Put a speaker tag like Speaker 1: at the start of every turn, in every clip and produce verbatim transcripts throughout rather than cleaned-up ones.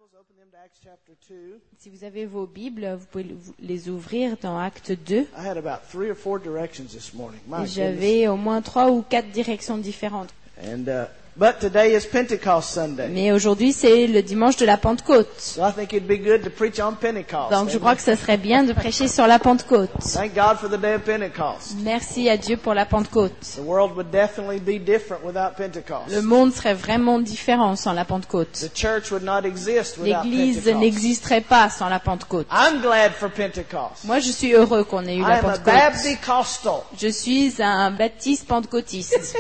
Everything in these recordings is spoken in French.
Speaker 1: Bibles, open them to Acts chapter two.
Speaker 2: Si vous avez vos Bibles, vous pouvez les ouvrir dans Acte deux.
Speaker 1: I had about three or four directions this morning. My
Speaker 2: Et j'avais
Speaker 1: goodness.
Speaker 2: au moins trois ou quatre directions différentes.
Speaker 1: And uh, but today is Pentecost Sunday.
Speaker 2: Mais aujourd'hui, c'est le dimanche de la Pentecôte.
Speaker 1: So I think it'd be good to preach on Pentecost.
Speaker 2: Donc je crois que ce serait bien de prêcher sur la Pentecôte.
Speaker 1: Thank God for the day of Pentecost.
Speaker 2: Merci à Dieu pour la Pentecôte.
Speaker 1: The world would definitely be different without Pentecost.
Speaker 2: Le monde serait vraiment différent sans la Pentecôte.
Speaker 1: The church would not exist without
Speaker 2: L'Église
Speaker 1: Pentecost.
Speaker 2: n'existerait pas sans la Pentecôte.
Speaker 1: I'm glad for Pentecost.
Speaker 2: Moi, je suis heureux qu'on ait eu
Speaker 1: I
Speaker 2: la
Speaker 1: am a
Speaker 2: Pentecôte.
Speaker 1: Baptist-costal.
Speaker 2: Je suis un baptiste pentecôtiste.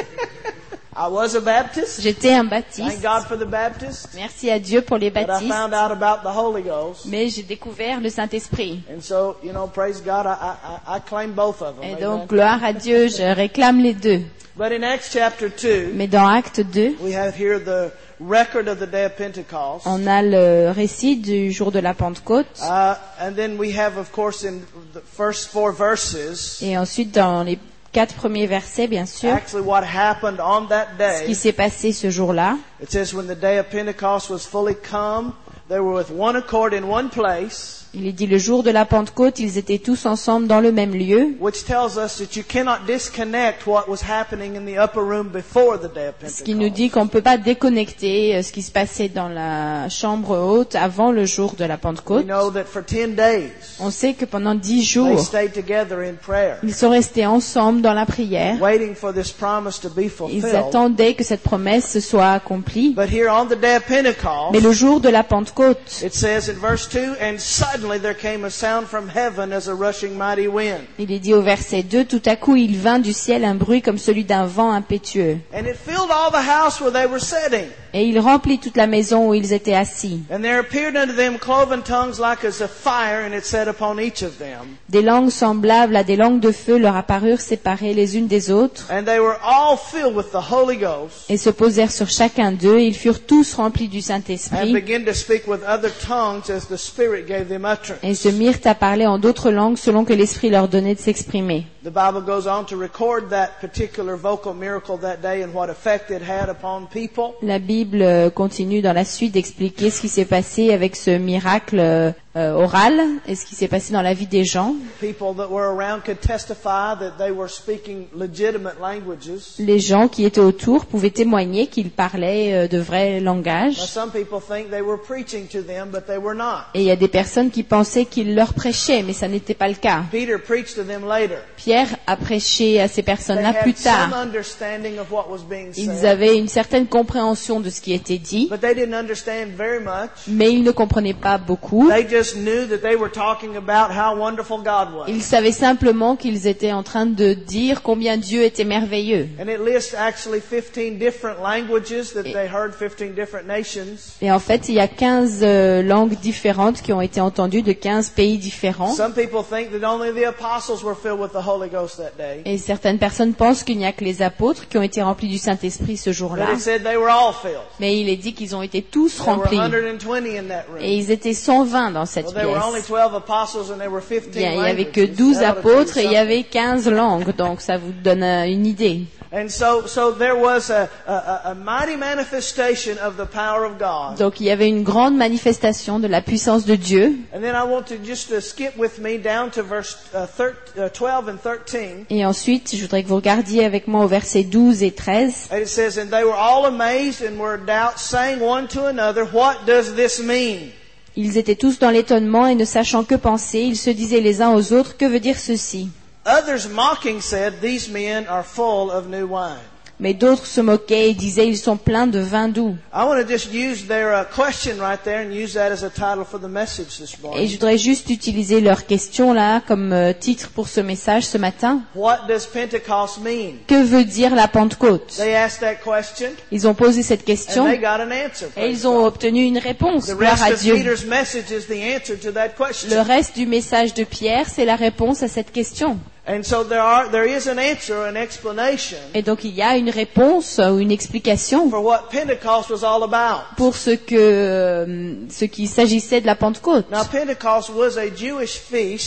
Speaker 1: I was a Baptist.
Speaker 2: J'étais un
Speaker 1: Thank
Speaker 2: baptiste.
Speaker 1: God for the Baptists.
Speaker 2: Merci à Dieu pour les
Speaker 1: But I
Speaker 2: baptistes.
Speaker 1: found out about the Holy Ghost.
Speaker 2: Mais j'ai découvert le Saint-Esprit.
Speaker 1: And so, you know, praise God, I, I, I claim both of them.
Speaker 2: Et
Speaker 1: Amen.
Speaker 2: donc, gloire à Dieu, je réclame les deux.
Speaker 1: But in Acts chapter two,
Speaker 2: Mais dans Acte deux,
Speaker 1: we have here the record of the day of Pentecost.
Speaker 2: on a le récit du jour de la Pentecôte.
Speaker 1: Uh, and then we have, of course, in the first four verses,
Speaker 2: Et ensuite, dans les quatre premiers versets, bien sûr,
Speaker 1: actually what happened on that
Speaker 2: ce qui
Speaker 1: day.
Speaker 2: s'est passé ce jour-là.
Speaker 1: It says, when the day of Pentecost was fully come, they were with one accord in one place,
Speaker 2: Il est dit le jour de la Pentecôte, ils étaient tous ensemble dans le même lieu.
Speaker 1: which tells us that you cannot disconnect what was happening in the upper room before the day of
Speaker 2: Ce qui nous
Speaker 1: Pentecost.
Speaker 2: dit qu'on ne peut pas déconnecter euh, ce qui se passait dans la chambre haute avant le jour de la
Speaker 1: We
Speaker 2: Pentecôte.
Speaker 1: know that for ten days,
Speaker 2: On sait que pendant dix
Speaker 1: they
Speaker 2: jours,
Speaker 1: stayed together in prayer,
Speaker 2: ils sont restés ensemble dans la prière.
Speaker 1: waiting for this promise to be
Speaker 2: Ils
Speaker 1: fulfilled.
Speaker 2: attendaient que cette promesse soit accomplie.
Speaker 1: But here on the day of Pentecost,
Speaker 2: Mais le jour de la Pentecôte,
Speaker 1: it says in verse two, and suddenly there came a sound from heaven as a rushing mighty wind.
Speaker 2: il est dit au verset deux, tout à coup il vint du ciel un bruit comme celui d'un vent impétueux.
Speaker 1: And it filled all the house where they were sitting.
Speaker 2: Et il remplit toute la maison où ils étaient assis.
Speaker 1: And there appeared unto them cloven tongues like as of fire, and it sat upon each of them.
Speaker 2: Des langues semblables à des langues de feu leur apparurent séparées les unes des autres
Speaker 1: And they were all filled with the Holy Ghost,
Speaker 2: et se posèrent sur chacun d'eux. Ils furent tous remplis du
Speaker 1: and
Speaker 2: Saint-Esprit
Speaker 1: began to speak with other tongues as the Spirit gave them utterance.
Speaker 2: et se mirent à parler en d'autres langues selon que l'Esprit leur donnait de s'exprimer.
Speaker 1: The Bible goes on to record that particular vocal miracle that day and what effect it had upon people.
Speaker 2: La Bible euh, continue dans la suite d'expliquer ce qui s'est passé avec ce miracle euh, euh, oral et ce qui s'est passé dans la vie des gens.
Speaker 1: People that were around could testify that they were speaking legitimate languages.
Speaker 2: Les gens qui étaient autour pouvaient témoigner qu'ils parlaient euh, de vrais
Speaker 1: Now,
Speaker 2: langages.
Speaker 1: some people think they were preaching to them, but they were not.
Speaker 2: Et il y a des personnes qui pensaient qu'il leur prêchait, mais ça n'était pas le cas.
Speaker 1: Peter preached to them later.
Speaker 2: Pierre a prêché à ces
Speaker 1: They
Speaker 2: personnes-là plus
Speaker 1: had some
Speaker 2: tard.
Speaker 1: understanding of what was being
Speaker 2: Ils
Speaker 1: said,
Speaker 2: avaient une certaine compréhension de ce qui était dit,
Speaker 1: but they didn't understand very much.
Speaker 2: mais ils ne comprenaient pas beaucoup.
Speaker 1: They just knew that they were talking about how wonderful God was.
Speaker 2: Ils savaient simplement qu'ils étaient en train de dire combien Dieu était merveilleux.
Speaker 1: And it lists actually fifteen different languages that they heard, fifteen different nations.
Speaker 2: Et en fait, il y a quinze euh, langues différentes qui ont été entendues de quinze pays différents.
Speaker 1: Some people think that only the apostles were filled with the Holy Ghost that day.
Speaker 2: Et certaines personnes pensent qu'il n'y a que les apôtres qui ont été remplis du Saint-Esprit ce
Speaker 1: But
Speaker 2: jour-là.
Speaker 1: it said they were all filled.
Speaker 2: Mais il est dit qu'ils ont été tous
Speaker 1: There were
Speaker 2: remplis.
Speaker 1: one hundred twenty in that room.
Speaker 2: Et ils étaient cent vingt dans cette
Speaker 1: Well, there were only
Speaker 2: pièce.
Speaker 1: twelve apostles and there were fifteen
Speaker 2: Bien, il n'y avait que
Speaker 1: languages.
Speaker 2: douze
Speaker 1: That ought to tell you
Speaker 2: apôtres et il y
Speaker 1: something.
Speaker 2: avait quinze langues, donc ça vous donne euh, une idée.
Speaker 1: And so, so there was a, a, a mighty manifestation of the power of God.
Speaker 2: Donc il y avait une grande manifestation de la puissance de Dieu.
Speaker 1: And then I want to just uh, skip with me down to verse uh, thir- uh, twelve and thirteen.
Speaker 2: Et ensuite, je voudrais que vous regardiez avec moi au verset douze et treize.
Speaker 1: And it says, and they were all amazed and were in doubt, saying one to another, what does this mean?
Speaker 2: Ils étaient tous dans l'étonnement et ne sachant que penser, ils se disaient les uns aux autres, que veut dire ceci?
Speaker 1: Others mocking said, these men are full of new wine.
Speaker 2: Mais d'autres se moquaient et disaient, ils sont pleins de vin doux.
Speaker 1: I want to just use their uh, question right there and use that as a title for the message this
Speaker 2: Et
Speaker 1: morning.
Speaker 2: je voudrais juste utiliser leur question là comme euh, titre pour ce message ce matin.
Speaker 1: What does Pentecost mean?
Speaker 2: Que veut dire la Pentecôte?
Speaker 1: They asked that question
Speaker 2: Ils ont posé cette
Speaker 1: and
Speaker 2: question
Speaker 1: they got an answer.
Speaker 2: et
Speaker 1: praise
Speaker 2: ils ont
Speaker 1: God.
Speaker 2: obtenu une réponse.
Speaker 1: The
Speaker 2: Gloire
Speaker 1: rest
Speaker 2: à
Speaker 1: of
Speaker 2: Dieu.
Speaker 1: Peter's message is the answer to that
Speaker 2: Le
Speaker 1: question.
Speaker 2: reste du message de Pierre, c'est la réponse à cette question.
Speaker 1: And so there are there is an answer, an explanation
Speaker 2: Et donc il y a une réponse ou une explication
Speaker 1: for what Pentecost was all about.
Speaker 2: pour ce que euh, ce qu'il s'agissait de la Pentecôte.
Speaker 1: Now Pentecost was a Jewish feast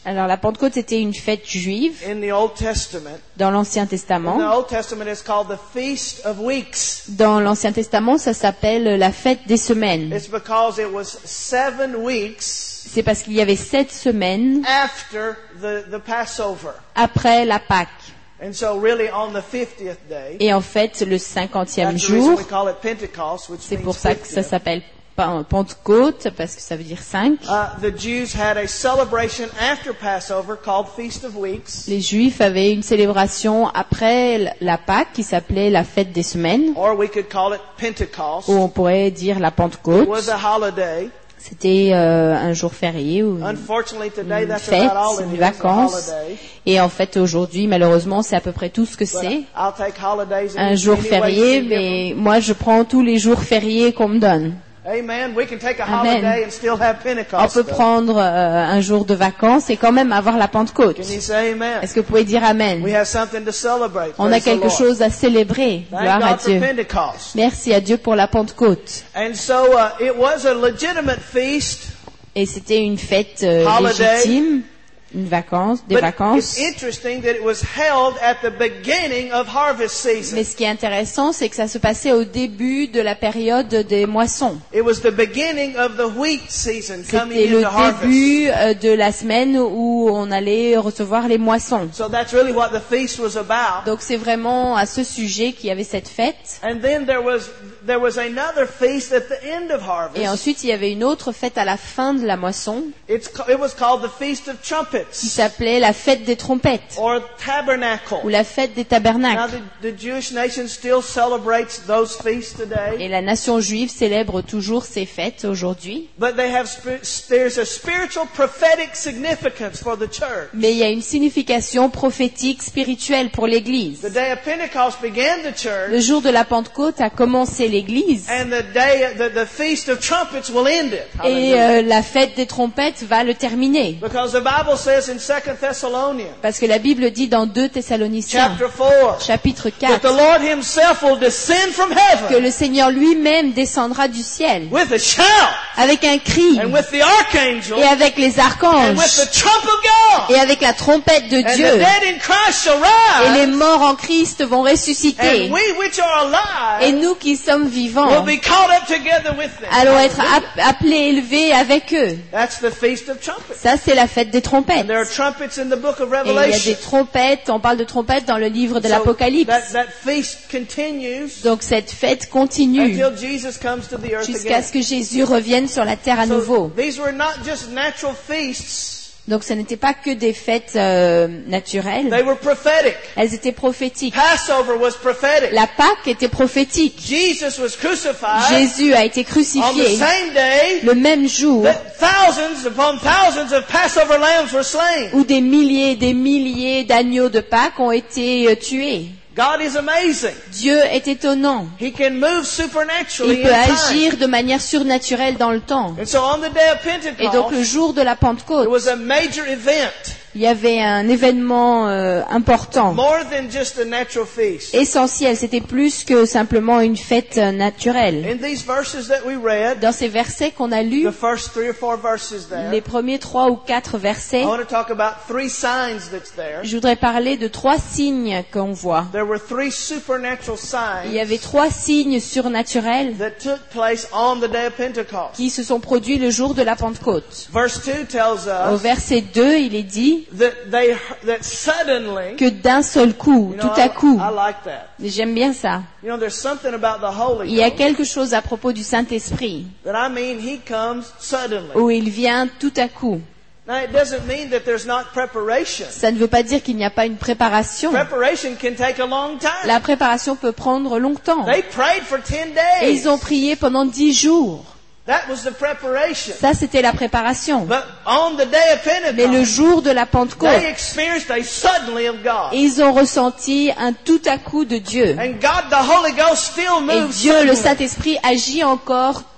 Speaker 2: Alors la Pentecôte c'était une fête juive
Speaker 1: in the Old Testament.
Speaker 2: dans l'Ancien
Speaker 1: In the
Speaker 2: Testament.
Speaker 1: Old Testament, it's called the Feast of Weeks.
Speaker 2: Dans l'Ancien Testament, ça s'appelle la fête des semaines.
Speaker 1: It's because it was seven weeks
Speaker 2: C'est parce qu'il y avait sept semaines
Speaker 1: after the, the Passover.
Speaker 2: après la Pâque.
Speaker 1: And so really on the fiftieth day,
Speaker 2: Et en fait, le cinquantième
Speaker 1: that's the reason
Speaker 2: jour,
Speaker 1: we call it Pentecost, which
Speaker 2: c'est
Speaker 1: means
Speaker 2: pour ça que ça
Speaker 1: fiftieth.
Speaker 2: s'appelle Pen- Pentecôte, parce que ça veut dire cinq.
Speaker 1: Uh, the Jews had a celebration after Passover called Feast of Weeks,
Speaker 2: Les Juifs avaient une célébration après la Pâque qui s'appelait la fête des semaines,
Speaker 1: or we could call it Pentecost.
Speaker 2: où on pourrait dire la
Speaker 1: It
Speaker 2: Pentecôte.
Speaker 1: was a holiday.
Speaker 2: C'était euh, un jour férié ou une
Speaker 1: Unfortunately, today
Speaker 2: une
Speaker 1: that's
Speaker 2: fête,
Speaker 1: about all it
Speaker 2: une
Speaker 1: is, a
Speaker 2: vacances.
Speaker 1: holiday.
Speaker 2: Et en fait, aujourd'hui, malheureusement, c'est à peu près tout ce que
Speaker 1: But
Speaker 2: c'est.
Speaker 1: I'll take holidays in
Speaker 2: Un
Speaker 1: any
Speaker 2: jour
Speaker 1: way
Speaker 2: férié,
Speaker 1: you give them.
Speaker 2: mais moi, je prends tous les jours fériés qu'on me donne.
Speaker 1: Amen. We can take a
Speaker 2: Amen.
Speaker 1: holiday and still have
Speaker 2: On
Speaker 1: Pentecost.
Speaker 2: peut
Speaker 1: though.
Speaker 2: prendre euh, un jour de vacances et quand même avoir la Pentecôte.
Speaker 1: Can you say amen?
Speaker 2: Est-ce que vous pouvez dire
Speaker 1: We
Speaker 2: Amen?
Speaker 1: have something to celebrate.
Speaker 2: On a
Speaker 1: Praise the
Speaker 2: quelque
Speaker 1: Lord.
Speaker 2: chose à célébrer.
Speaker 1: Thank
Speaker 2: Gloire à
Speaker 1: God for
Speaker 2: Dieu.
Speaker 1: Pentecost.
Speaker 2: Merci à Dieu pour la Pentecôte.
Speaker 1: And so uh, it was a legitimate feast.
Speaker 2: Et c'était une fête euh,
Speaker 1: Holiday.
Speaker 2: légitime, une vacance, des
Speaker 1: But
Speaker 2: vacances.
Speaker 1: it's interesting that it was held at the beginning of harvest season.
Speaker 2: Mais ce qui est intéressant, c'est que ça se passait au début de la période des moissons.
Speaker 1: It was the beginning of the wheat season coming
Speaker 2: C'était le
Speaker 1: into harvest.
Speaker 2: début euh, de la semaine où on allait recevoir les moissons.
Speaker 1: So that's really what the feast was about.
Speaker 2: Donc c'est vraiment à ce sujet qu'il y avait cette fête.
Speaker 1: And then there was there was another feast at the end of harvest.
Speaker 2: Et ensuite, il y avait une autre fête à la fin de la moisson
Speaker 1: It's ca- it was called the Feast of
Speaker 2: qui
Speaker 1: Trumpets
Speaker 2: s'appelait la fête des trompettes
Speaker 1: or Tabernacle.
Speaker 2: ou la fête des
Speaker 1: Now
Speaker 2: tabernacles.
Speaker 1: the, the Jewish nation still celebrates those feasts
Speaker 2: Et
Speaker 1: today,
Speaker 2: la nation juive célèbre toujours ces fêtes aujourd'hui.
Speaker 1: but they have spi- there's a spiritual prophetic significance for the church.
Speaker 2: Mais il y a une signification prophétique, spirituelle pour l'Église.
Speaker 1: The day of Pentecost began the church,
Speaker 2: Le jour de la Pentecôte a commencé l'Église
Speaker 1: and the day the, the Feast of Trumpets will end it.
Speaker 2: et
Speaker 1: Hallelujah.
Speaker 2: euh, la fête des trompettes va le terminer.
Speaker 1: Because the Bible says in Second Thessalonians
Speaker 2: Parce que la Bible dit dans deux Thessaloniciens,
Speaker 1: chapter four
Speaker 2: chapitre
Speaker 1: that the
Speaker 2: quatre,
Speaker 1: Lord Himself will descend from
Speaker 2: que
Speaker 1: heaven
Speaker 2: le Seigneur lui-même descendra du ciel
Speaker 1: with a shout
Speaker 2: avec un cri
Speaker 1: and with the archangel
Speaker 2: et avec les
Speaker 1: and with
Speaker 2: archanges
Speaker 1: the trump of God.
Speaker 2: et avec la trompette de
Speaker 1: And the
Speaker 2: Dieu.
Speaker 1: dead in Christ shall
Speaker 2: Et les
Speaker 1: rise,
Speaker 2: morts en Christ vont ressusciter.
Speaker 1: and we which are
Speaker 2: Et
Speaker 1: alive
Speaker 2: nous qui sommes
Speaker 1: will
Speaker 2: vivants
Speaker 1: be caught up together with them.
Speaker 2: allons être
Speaker 1: Hallelujah.
Speaker 2: app- appelés, élevés avec eux.
Speaker 1: That's the Feast of Trumpets.
Speaker 2: Ça, c'est la fête des trompettes.
Speaker 1: And there are trumpets in the book of
Speaker 2: Et il y a
Speaker 1: Revelation.
Speaker 2: des trompettes, on parle de trompettes dans le livre de
Speaker 1: So
Speaker 2: l'Apocalypse.
Speaker 1: that, that feast continues
Speaker 2: Donc cette fête continue
Speaker 1: until Jesus comes to the earth
Speaker 2: jusqu'à
Speaker 1: again.
Speaker 2: ce que Jésus revienne sur la terre à nouveau.
Speaker 1: So these were not just natural feasts,
Speaker 2: Donc ce n'était pas que des fêtes euh, naturelles,
Speaker 1: they were prophetic.
Speaker 2: elles étaient prophétiques.
Speaker 1: Passover was prophetic.
Speaker 2: La Pâque était prophétique.
Speaker 1: Jesus was crucified
Speaker 2: Jésus a été
Speaker 1: on the
Speaker 2: crucifié
Speaker 1: same day
Speaker 2: le même jour
Speaker 1: that thousands upon thousands of Passover lambs were slain.
Speaker 2: où des milliers et des milliers d'agneaux de Pâques ont été euh, tués.
Speaker 1: God is amazing.
Speaker 2: Dieu est étonnant.
Speaker 1: He can move supernaturally
Speaker 2: Il peut
Speaker 1: in time.
Speaker 2: agir de manière surnaturelle dans le temps.
Speaker 1: And so on the day of
Speaker 2: Et donc le
Speaker 1: Pentecost,
Speaker 2: jour de la
Speaker 1: it
Speaker 2: Pentecôte,
Speaker 1: was a major event,
Speaker 2: il y avait un événement euh, important,
Speaker 1: more than just a natural feast.
Speaker 2: essentiel. C'était plus que simplement une fête euh, naturelle.
Speaker 1: In these verses that we read,
Speaker 2: Dans ces versets qu'on a lus,
Speaker 1: the first three or four verses there,
Speaker 2: les premiers trois ou quatre versets,
Speaker 1: I want to talk about three signs that's there.
Speaker 2: je voudrais parler de trois signes qu'on voit.
Speaker 1: There were three supernatural
Speaker 2: Il y
Speaker 1: signs
Speaker 2: avait trois signes surnaturels
Speaker 1: that took place on the day of Pentecost.
Speaker 2: qui se sont produits le jour de la Pentecôte.
Speaker 1: Verse two tells
Speaker 2: Au
Speaker 1: us
Speaker 2: verset deux, il est dit
Speaker 1: that they that suddenly,
Speaker 2: que d'un seul coup,
Speaker 1: you know,
Speaker 2: tout à coup,
Speaker 1: I, I like that.
Speaker 2: j'aime bien ça,
Speaker 1: You know, there's something about the Holy
Speaker 2: il y a
Speaker 1: Ghost
Speaker 2: quelque chose à propos du Saint-Esprit,
Speaker 1: that I mean He comes suddenly.
Speaker 2: où il vient tout à coup.
Speaker 1: Now it doesn't mean that there's not preparation.
Speaker 2: Ça ne veut pas dire qu'il n'y a pas une préparation.
Speaker 1: Preparation can take a long time.
Speaker 2: La préparation peut prendre longtemps.
Speaker 1: They prayed for ten
Speaker 2: Et
Speaker 1: days.
Speaker 2: ils ont prié pendant dix jours.
Speaker 1: That was the preparation.
Speaker 2: Ça, c'était la préparation.
Speaker 1: But on the day of
Speaker 2: Mais le
Speaker 1: Pentecost,
Speaker 2: jour de la Pentecôte,
Speaker 1: they experienced a suddenly of God.
Speaker 2: ils ont ressenti un tout à coup de Dieu.
Speaker 1: And God, the Holy Ghost, still
Speaker 2: Et
Speaker 1: moves
Speaker 2: Dieu, le
Speaker 1: suddenly.
Speaker 2: Saint-Esprit, agit encore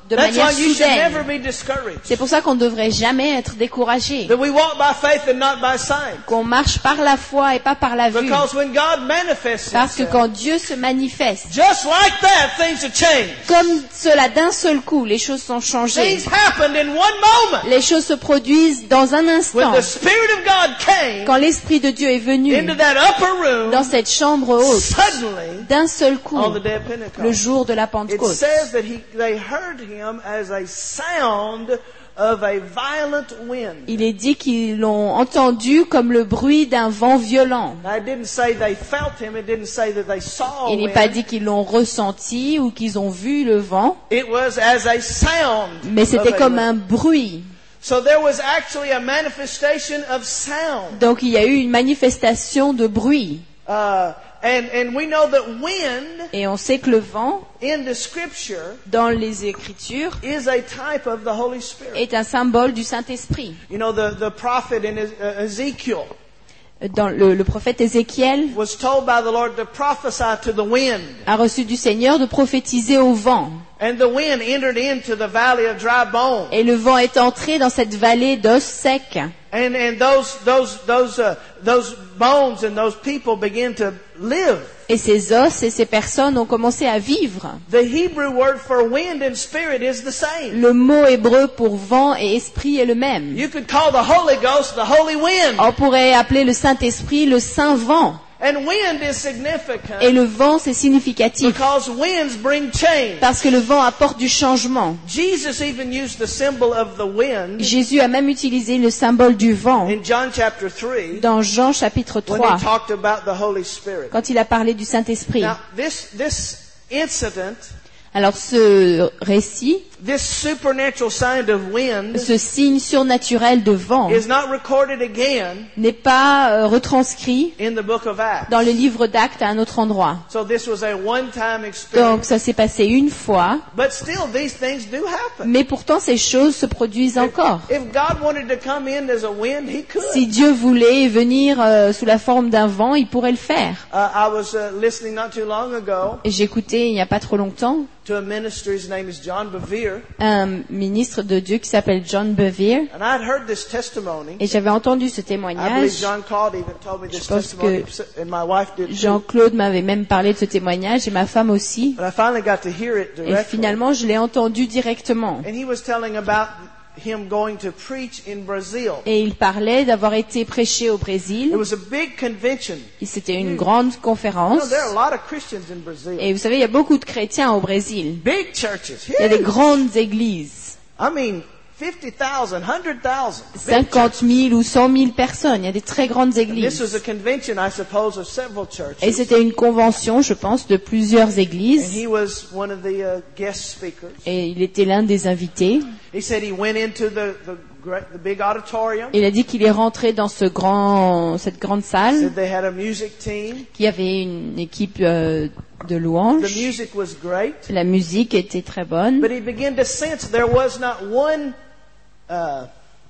Speaker 2: de
Speaker 1: That's
Speaker 2: manière
Speaker 1: why you should never
Speaker 2: soudaine.
Speaker 1: be discouraged.
Speaker 2: C'est pour ça qu'on ne devrait jamais être découragé,
Speaker 1: That we walk by faith and not by sight.
Speaker 2: qu'on marche par la foi et pas par la vue.
Speaker 1: Because when God manifests
Speaker 2: Parce que
Speaker 1: himself,
Speaker 2: quand Dieu se manifeste,
Speaker 1: just like that, things have changed.
Speaker 2: comme cela d'un seul coup, les choses sont changées.
Speaker 1: Things happened in one moment.
Speaker 2: Les choses se produisent dans un
Speaker 1: When
Speaker 2: instant.
Speaker 1: the Spirit of God came
Speaker 2: Quand l'Esprit de Dieu est venu
Speaker 1: into that upper room,
Speaker 2: dans cette chambre haute,
Speaker 1: suddenly,
Speaker 2: d'un seul coup,
Speaker 1: on the day of
Speaker 2: le
Speaker 1: Pentecost,
Speaker 2: jour de la
Speaker 1: it
Speaker 2: Pentecôte,
Speaker 1: says that he, they heard him as a sound of a violent wind.
Speaker 2: il est dit qu'ils l'ont entendu comme le bruit d'un vent violent.
Speaker 1: Now, it didn't say they felt him. It didn't say that they saw
Speaker 2: Il n'est pas
Speaker 1: wind.
Speaker 2: dit qu'ils l'ont ressenti ou qu'ils ont vu le vent,
Speaker 1: It was as a sound.
Speaker 2: mais c'était
Speaker 1: of a
Speaker 2: comme
Speaker 1: wind.
Speaker 2: un bruit.
Speaker 1: So there was actually a manifestation of sound.
Speaker 2: Donc il y a eu une manifestation de bruit.
Speaker 1: Uh, and, and we know that wind
Speaker 2: Et on sait que le vent,
Speaker 1: in the scripture
Speaker 2: dans les Écritures,
Speaker 1: is a type of the Holy Spirit.
Speaker 2: est un symbole du Saint-Esprit.
Speaker 1: You know, the, the prophet in Ez- uh, Ezekiel
Speaker 2: Dans le, le prophète Ézéchiel
Speaker 1: was told by the Lord to prophesy to the wind.
Speaker 2: a reçu du Seigneur de prophétiser au vent.
Speaker 1: And the wind entered into the valley of dry bones.
Speaker 2: Et le vent est entré dans cette vallée d'os secs.
Speaker 1: And, and those, those, those, uh, those bones and those people began to live.
Speaker 2: Et ces os et ces personnes ont commencé à vivre.
Speaker 1: The Hebrew word for wind and spirit is the same.
Speaker 2: Le mot hébreu pour vent et esprit est le même.
Speaker 1: You could call the Holy Ghost the Holy Wind.
Speaker 2: On pourrait appeler le Saint-Esprit le Saint Vent.
Speaker 1: And wind is significant
Speaker 2: Et le vent, c'est significatif.
Speaker 1: because winds bring change.
Speaker 2: Parce que le vent apporte du changement.
Speaker 1: Jesus even used the symbol of the wind
Speaker 2: Jésus a même utilisé le symbole du vent
Speaker 1: in John chapter three
Speaker 2: dans Jean chapitre
Speaker 1: when
Speaker 2: trois,
Speaker 1: he talked about the Holy Spirit.
Speaker 2: quand il a parlé du Saint-Esprit.
Speaker 1: Now, this, this incident,
Speaker 2: Alors ce récit,
Speaker 1: this supernatural sign of wind,
Speaker 2: ce signe surnaturel de vent,
Speaker 1: is not recorded again
Speaker 2: n'est pas euh, retranscrit
Speaker 1: in the book of Acts.
Speaker 2: dans le livre d'Actes à un autre endroit.
Speaker 1: So this was a one-time
Speaker 2: Donc
Speaker 1: experience.
Speaker 2: ça s'est passé une fois,
Speaker 1: But still, these things do happen.
Speaker 2: mais pourtant ces choses se produisent encore.
Speaker 1: If God wanted to come in as a wind, He could.
Speaker 2: Si Dieu voulait venir euh, sous la forme d'un vent, il pourrait le faire.
Speaker 1: Uh, I was uh, listening not too long ago
Speaker 2: Et j'écoutais il n'y a pas trop longtemps
Speaker 1: to a minister. His name is John Bevere,
Speaker 2: un ministre de Dieu qui s'appelle John Bevere,
Speaker 1: and I had heard this testimony.
Speaker 2: et j'avais entendu ce
Speaker 1: I believe
Speaker 2: témoignage.
Speaker 1: John Claude even told me this
Speaker 2: Je pense
Speaker 1: testimony,
Speaker 2: que
Speaker 1: and my wife did too.
Speaker 2: Jean-Claude m'avait même parlé de ce témoignage et ma femme aussi.
Speaker 1: But I finally got to hear it
Speaker 2: Et
Speaker 1: directly.
Speaker 2: finalement, je l'ai entendu directement.
Speaker 1: And he was telling about him going to preach in Brazil.
Speaker 2: Et il parlait d'avoir été prêché au
Speaker 1: It
Speaker 2: Brésil.
Speaker 1: was a big convention.
Speaker 2: Et c'était une grande
Speaker 1: You know,
Speaker 2: conférence.
Speaker 1: there are a lot of Christians in Brazil.
Speaker 2: Et vous savez, il y a beaucoup de chrétiens au Brésil.
Speaker 1: Big churches.
Speaker 2: Il y a des
Speaker 1: Huge.
Speaker 2: grandes églises.
Speaker 1: I mean, fifty thousand, one hundred thousand.
Speaker 2: cinquante mille ou cent mille personnes. Il y a des très grandes
Speaker 1: This
Speaker 2: églises.
Speaker 1: was a convention, I suppose, of several
Speaker 2: Et
Speaker 1: churches.
Speaker 2: c'était une convention, je pense, de plusieurs
Speaker 1: And
Speaker 2: églises.
Speaker 1: he was one of the uh, guest speakers.
Speaker 2: Et il était l'un des invités.
Speaker 1: He said he went into the, the, great, the big auditorium.
Speaker 2: Il a dit qu'il est rentré dans ce grand, cette grande salle,
Speaker 1: Said they had a music team.
Speaker 2: qu'il y avait une équipe euh, de
Speaker 1: The
Speaker 2: louanges.
Speaker 1: music was great.
Speaker 2: La musique était très bonne.
Speaker 1: But he began to sense there was not one uh,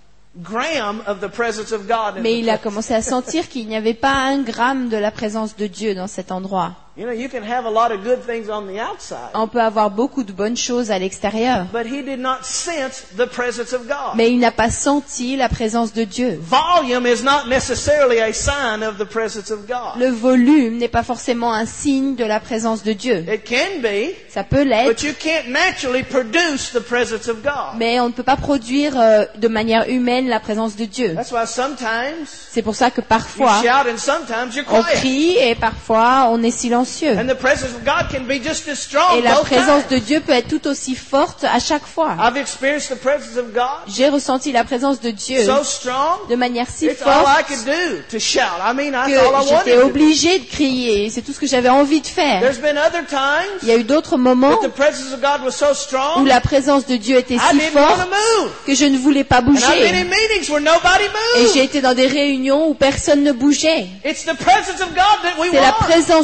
Speaker 1: gram of the presence of God in
Speaker 2: Mais
Speaker 1: the
Speaker 2: il a
Speaker 1: place.
Speaker 2: commencé à sentir qu'il n'y avait pas un gramme de la présence de Dieu dans cet endroit.
Speaker 1: You know, you can have a lot of good things on the outside,
Speaker 2: On peut avoir beaucoup de bonnes choses à l'extérieur,
Speaker 1: but he did not sense the presence of God.
Speaker 2: mais il n'a pas senti la présence de Dieu.
Speaker 1: Volume is not necessarily a sign of the presence of God.
Speaker 2: Le volume n'est pas forcément un signe de la présence de Dieu.
Speaker 1: It can be,
Speaker 2: Ça peut l'être,
Speaker 1: but you can't naturally produce the presence of God.
Speaker 2: mais on ne peut pas produire euh, de manière humaine la présence de Dieu.
Speaker 1: That's why sometimes
Speaker 2: C'est pour ça que
Speaker 1: you
Speaker 2: parfois
Speaker 1: shout and sometimes you're
Speaker 2: on
Speaker 1: quiet.
Speaker 2: crie et parfois on est silencieux.
Speaker 1: And the presence of God can be just as strong
Speaker 2: Et la
Speaker 1: both
Speaker 2: présence
Speaker 1: times.
Speaker 2: de Dieu peut être tout aussi forte à chaque fois.
Speaker 1: I've experienced the presence of God
Speaker 2: J'ai ressenti la présence de Dieu
Speaker 1: so strong,
Speaker 2: de manière si
Speaker 1: it's all I
Speaker 2: forte
Speaker 1: could do to shout. I mean, that's
Speaker 2: que
Speaker 1: all I wanted
Speaker 2: j'étais
Speaker 1: to do.
Speaker 2: obligée de crier. C'est tout ce que j'avais envie de faire.
Speaker 1: There's been other
Speaker 2: Il y a
Speaker 1: times
Speaker 2: eu d'autres moments
Speaker 1: that the presence of God was so
Speaker 2: où
Speaker 1: strong,
Speaker 2: la présence de Dieu était
Speaker 1: I
Speaker 2: si
Speaker 1: didn't want to
Speaker 2: forte
Speaker 1: move.
Speaker 2: que je ne voulais pas
Speaker 1: And I've been in
Speaker 2: bouger.
Speaker 1: meetings where nobody
Speaker 2: Et j'ai
Speaker 1: moved.
Speaker 2: été dans des réunions où personne ne bougeait.
Speaker 1: It's the presence of God that we
Speaker 2: C'est la
Speaker 1: want.
Speaker 2: présence de Dieu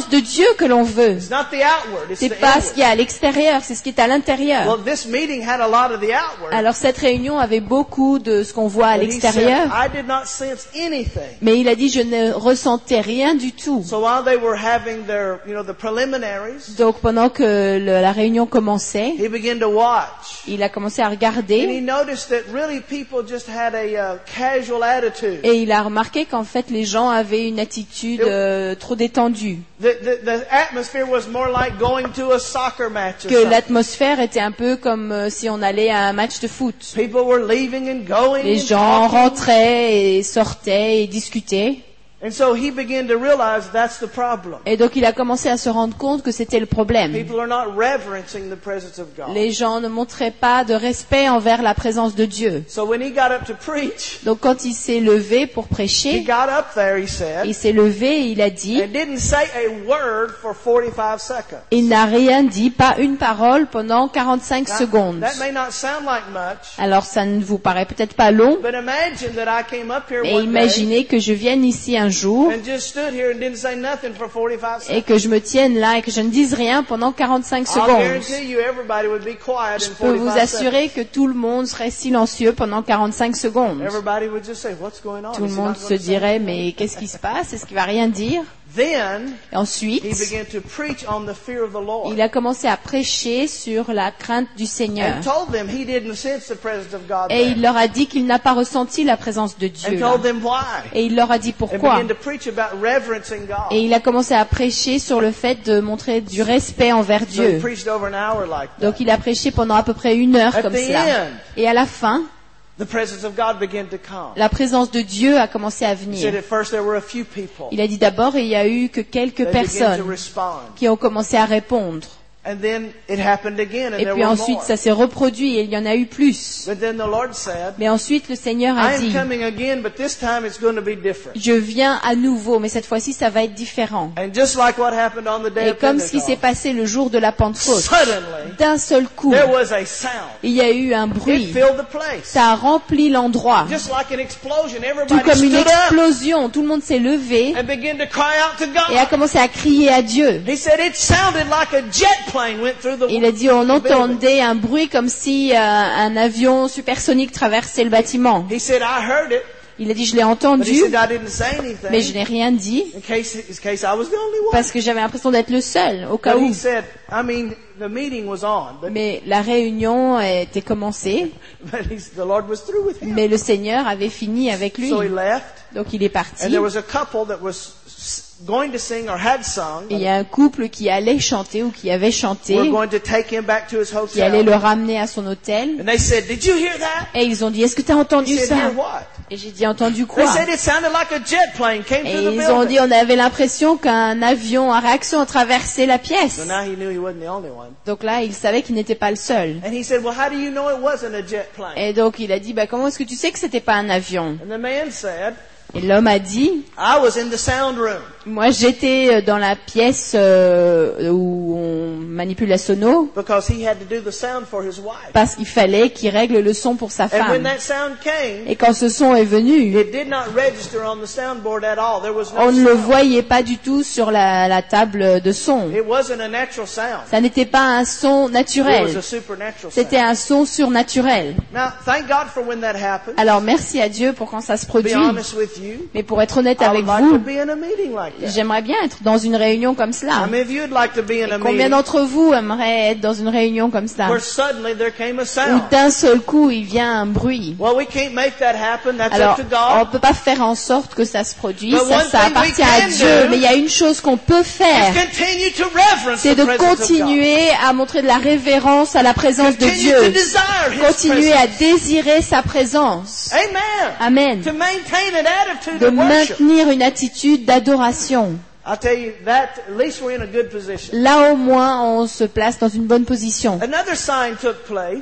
Speaker 2: que l'on veut.
Speaker 1: It's not the outward, it's
Speaker 2: C'est
Speaker 1: the
Speaker 2: pas ce qu'il y
Speaker 1: inward.
Speaker 2: a à l'extérieur, c'est ce qui est à l'intérieur.
Speaker 1: Well, this meeting had a lot of the outward.
Speaker 2: Alors cette réunion avait beaucoup de ce qu'on voit à
Speaker 1: But he said,
Speaker 2: l'extérieur,
Speaker 1: I did not sense anything.
Speaker 2: mais il a dit je ne ressentais rien du tout.
Speaker 1: So while they were having their, you know, the preliminaries,
Speaker 2: Donc pendant que le- la réunion commençait,
Speaker 1: he began to watch.
Speaker 2: il a commencé à
Speaker 1: And he
Speaker 2: regarder
Speaker 1: noticed that really people just had a uh, casual attitude.
Speaker 2: et il a remarqué qu'en fait les gens avaient une attitude euh, trop détendue,
Speaker 1: The, the, the atmosphere was more like going to a soccer match or
Speaker 2: que
Speaker 1: something.
Speaker 2: l'atmosphère était un peu comme euh, si on allait à un match de foot.
Speaker 1: People were leaving and going
Speaker 2: Les
Speaker 1: and
Speaker 2: gens
Speaker 1: talking.
Speaker 2: rentraient et sortaient et discutaient.
Speaker 1: And so he began to realize that's the problem.
Speaker 2: Et donc il a commencé à se rendre compte que c'était le problème.
Speaker 1: People are not reverencing the presence of God.
Speaker 2: Les gens ne montraient pas de respect envers la présence de Dieu.
Speaker 1: So when he got up to preach,
Speaker 2: Donc quand il s'est levé pour
Speaker 1: he
Speaker 2: prêcher,
Speaker 1: got up there, he said,
Speaker 2: il s'est levé et il a dit,
Speaker 1: and didn't say a word for forty-five seconds.
Speaker 2: il n'a rien dit, pas une parole pendant quarante-cinq
Speaker 1: Now,
Speaker 2: secondes.
Speaker 1: that may not sound like much,
Speaker 2: Alors ça ne vous paraît peut-être pas long,
Speaker 1: but imagine that I came up here
Speaker 2: mais
Speaker 1: one day
Speaker 2: imaginez que je vienne ici un jour
Speaker 1: and just stood here and didn't say nothing for forty-five
Speaker 2: et
Speaker 1: seconds.
Speaker 2: que je me tienne là et que je ne dise rien pendant quarante-cinq
Speaker 1: I'll
Speaker 2: secondes.
Speaker 1: guarantee you everybody would be quiet
Speaker 2: Je
Speaker 1: in
Speaker 2: peux vous
Speaker 1: forty-five seconds.
Speaker 2: assurer que tout le monde serait silencieux pendant quarante-cinq secondes.
Speaker 1: Everybody would just say, what's going on?
Speaker 2: Tout le
Speaker 1: Is he
Speaker 2: monde
Speaker 1: not
Speaker 2: se
Speaker 1: going to say
Speaker 2: dirait,
Speaker 1: anything?
Speaker 2: mais qu'est-ce qui se passe? Est-ce qu'il va rien dire?
Speaker 1: Then
Speaker 2: Et ensuite,
Speaker 1: he began to preach on the fear of the Lord.
Speaker 2: il a commencé à prêcher sur la crainte du Seigneur.
Speaker 1: And told them he didn't sense the presence of God
Speaker 2: Et il
Speaker 1: there.
Speaker 2: leur a dit qu'il n'a pas ressenti la présence de Dieu.
Speaker 1: And
Speaker 2: là.
Speaker 1: told them why.
Speaker 2: Et il leur a dit
Speaker 1: And
Speaker 2: pourquoi.
Speaker 1: began to preach about reverencing God.
Speaker 2: Et il a commencé à prêcher sur le fait de montrer du respect envers
Speaker 1: So he
Speaker 2: Dieu.
Speaker 1: preached over an hour like that.
Speaker 2: Donc il a prêché pendant à peu près une heure
Speaker 1: At
Speaker 2: comme
Speaker 1: the
Speaker 2: cela.
Speaker 1: end,
Speaker 2: Et à la fin,
Speaker 1: the presence of God began to come.
Speaker 2: la présence de Dieu a commencé à
Speaker 1: He said
Speaker 2: venir.
Speaker 1: at first there were a few people.
Speaker 2: Il a dit d'abord, il y a eu que quelques
Speaker 1: They began to
Speaker 2: personnes
Speaker 1: respond.
Speaker 2: qui ont commencé à répondre.
Speaker 1: And then it happened again and
Speaker 2: Et
Speaker 1: there
Speaker 2: puis
Speaker 1: were
Speaker 2: ensuite,
Speaker 1: more.
Speaker 2: ça s'est reproduit et il y en a eu plus.
Speaker 1: But then the Lord said,
Speaker 2: Mais ensuite, le Seigneur
Speaker 1: I
Speaker 2: a
Speaker 1: am
Speaker 2: dit,
Speaker 1: coming again, but this time it's going to be different.
Speaker 2: je viens à nouveau, mais cette fois-ci, ça va être différent.
Speaker 1: And just like what happened on the day
Speaker 2: Et
Speaker 1: of
Speaker 2: comme ce qui s'est
Speaker 1: Pentecost,
Speaker 2: passé le jour de la Pentecôte,
Speaker 1: suddenly
Speaker 2: d'un seul coup,
Speaker 1: there was a sound.
Speaker 2: il y a eu un
Speaker 1: It
Speaker 2: bruit.
Speaker 1: filled the place.
Speaker 2: Ça a rempli l'endroit.
Speaker 1: Just like an explosion,
Speaker 2: Tout
Speaker 1: everybody
Speaker 2: comme une
Speaker 1: stood up
Speaker 2: explosion. Tout le monde s'est levé
Speaker 1: and began to cry out to
Speaker 2: et a
Speaker 1: God.
Speaker 2: commencé à crier à Dieu.
Speaker 1: He said it sounded like a jet plane went through the
Speaker 2: Il a dit, on
Speaker 1: building.
Speaker 2: entendait un bruit comme si euh, un avion supersonique traversait le bâtiment.
Speaker 1: He said, I heard it,
Speaker 2: Il a dit, je l'ai
Speaker 1: but he
Speaker 2: entendu,
Speaker 1: said I didn't say
Speaker 2: mais je
Speaker 1: anything
Speaker 2: n'ai rien dit
Speaker 1: in case, in case I was the only one.
Speaker 2: parce que j'avais l'impression d'être le seul, au cas
Speaker 1: But
Speaker 2: où.
Speaker 1: he said, I mean, the meeting was on, but,
Speaker 2: Mais la réunion était commencée,
Speaker 1: but he, the Lord was through with him.
Speaker 2: mais le Seigneur avait fini avec lui.
Speaker 1: So he left,
Speaker 2: Donc il est
Speaker 1: and
Speaker 2: parti.
Speaker 1: there was a couple that was s- going to sing or had sung.
Speaker 2: Et il y a un couple qui allait chanter ou qui avait chanté,
Speaker 1: We're going to take him back to his
Speaker 2: qui allait le
Speaker 1: hotel.
Speaker 2: ramener à son hôtel.
Speaker 1: And they said, did you hear that?
Speaker 2: Et ils ont dit, est-ce que tu as
Speaker 1: He
Speaker 2: entendu
Speaker 1: said,
Speaker 2: ça?
Speaker 1: hear what?
Speaker 2: Et j'ai dit, entendu
Speaker 1: They
Speaker 2: quoi?
Speaker 1: said it sounded like a jet plane came
Speaker 2: Et
Speaker 1: through the
Speaker 2: ils ont dit,
Speaker 1: building.
Speaker 2: on avait l'impression qu'un avion à réaction a traversé la pièce.
Speaker 1: So now he knew he wasn't the only one.
Speaker 2: Donc là, il savait qu'il n'était pas le seul.
Speaker 1: And he said, well, how do you know it wasn't a jet plane?
Speaker 2: Et donc il a dit, bah, comment est-ce que tu sais que c'était pas un avion?
Speaker 1: And the man said,
Speaker 2: Et l'homme a dit,
Speaker 1: I was in the sound room.
Speaker 2: moi j'étais dans la pièce euh, où on manipule la sono
Speaker 1: Because he had to do the sound for his wife.
Speaker 2: parce qu'il fallait qu'il règle le son pour sa
Speaker 1: And when
Speaker 2: femme.
Speaker 1: that sound came,
Speaker 2: Et quand ce son est venu,
Speaker 1: it did not register on the soundboard at all. There was no
Speaker 2: on ne le
Speaker 1: sound.
Speaker 2: voyait pas du tout sur la, la table de son.
Speaker 1: It wasn't a natural sound.
Speaker 2: Ça n'était pas un son
Speaker 1: It was
Speaker 2: naturel.
Speaker 1: a supernatural
Speaker 2: C'était
Speaker 1: sound.
Speaker 2: un son surnaturel.
Speaker 1: Now, thank God for when that happened.
Speaker 2: Alors merci à Dieu pour quand ça se
Speaker 1: To be
Speaker 2: produit.
Speaker 1: honest with you,
Speaker 2: Mais pour être honnête
Speaker 1: I
Speaker 2: avec
Speaker 1: would like to
Speaker 2: vous,
Speaker 1: be in a meeting like that.
Speaker 2: j'aimerais bien être dans une réunion comme cela.
Speaker 1: How many of you would like to be in a
Speaker 2: Combien
Speaker 1: meeting
Speaker 2: d'entre vous aimeraient être dans une réunion comme ça?
Speaker 1: where suddenly there came a
Speaker 2: Où
Speaker 1: sound?
Speaker 2: d'un seul coup il vient un bruit.
Speaker 1: Well, we can't make that happen. That's
Speaker 2: Alors,
Speaker 1: up to
Speaker 2: on
Speaker 1: God.
Speaker 2: peut pas faire en sorte que ça se produise,
Speaker 1: But
Speaker 2: ça,
Speaker 1: one
Speaker 2: ça
Speaker 1: thing we
Speaker 2: appartient à
Speaker 1: can
Speaker 2: Dieu.
Speaker 1: do
Speaker 2: Mais il y a une chose qu'on peut faire,
Speaker 1: Just continue to reverence
Speaker 2: c'est
Speaker 1: the
Speaker 2: de
Speaker 1: presence of God.
Speaker 2: continuer à montrer de la révérence à la présence de
Speaker 1: Continue
Speaker 2: Dieu.
Speaker 1: to desire His
Speaker 2: Continuer à
Speaker 1: presence.
Speaker 2: désirer sa présence.
Speaker 1: Amen.
Speaker 2: Amen.
Speaker 1: To maintain an attitude
Speaker 2: De
Speaker 1: of worship.
Speaker 2: maintenir une attitude d'adoration.
Speaker 1: I'll tell you that at least we're in a good position.
Speaker 2: Là au moins, on se place dans une bonne position.
Speaker 1: Another sign took place.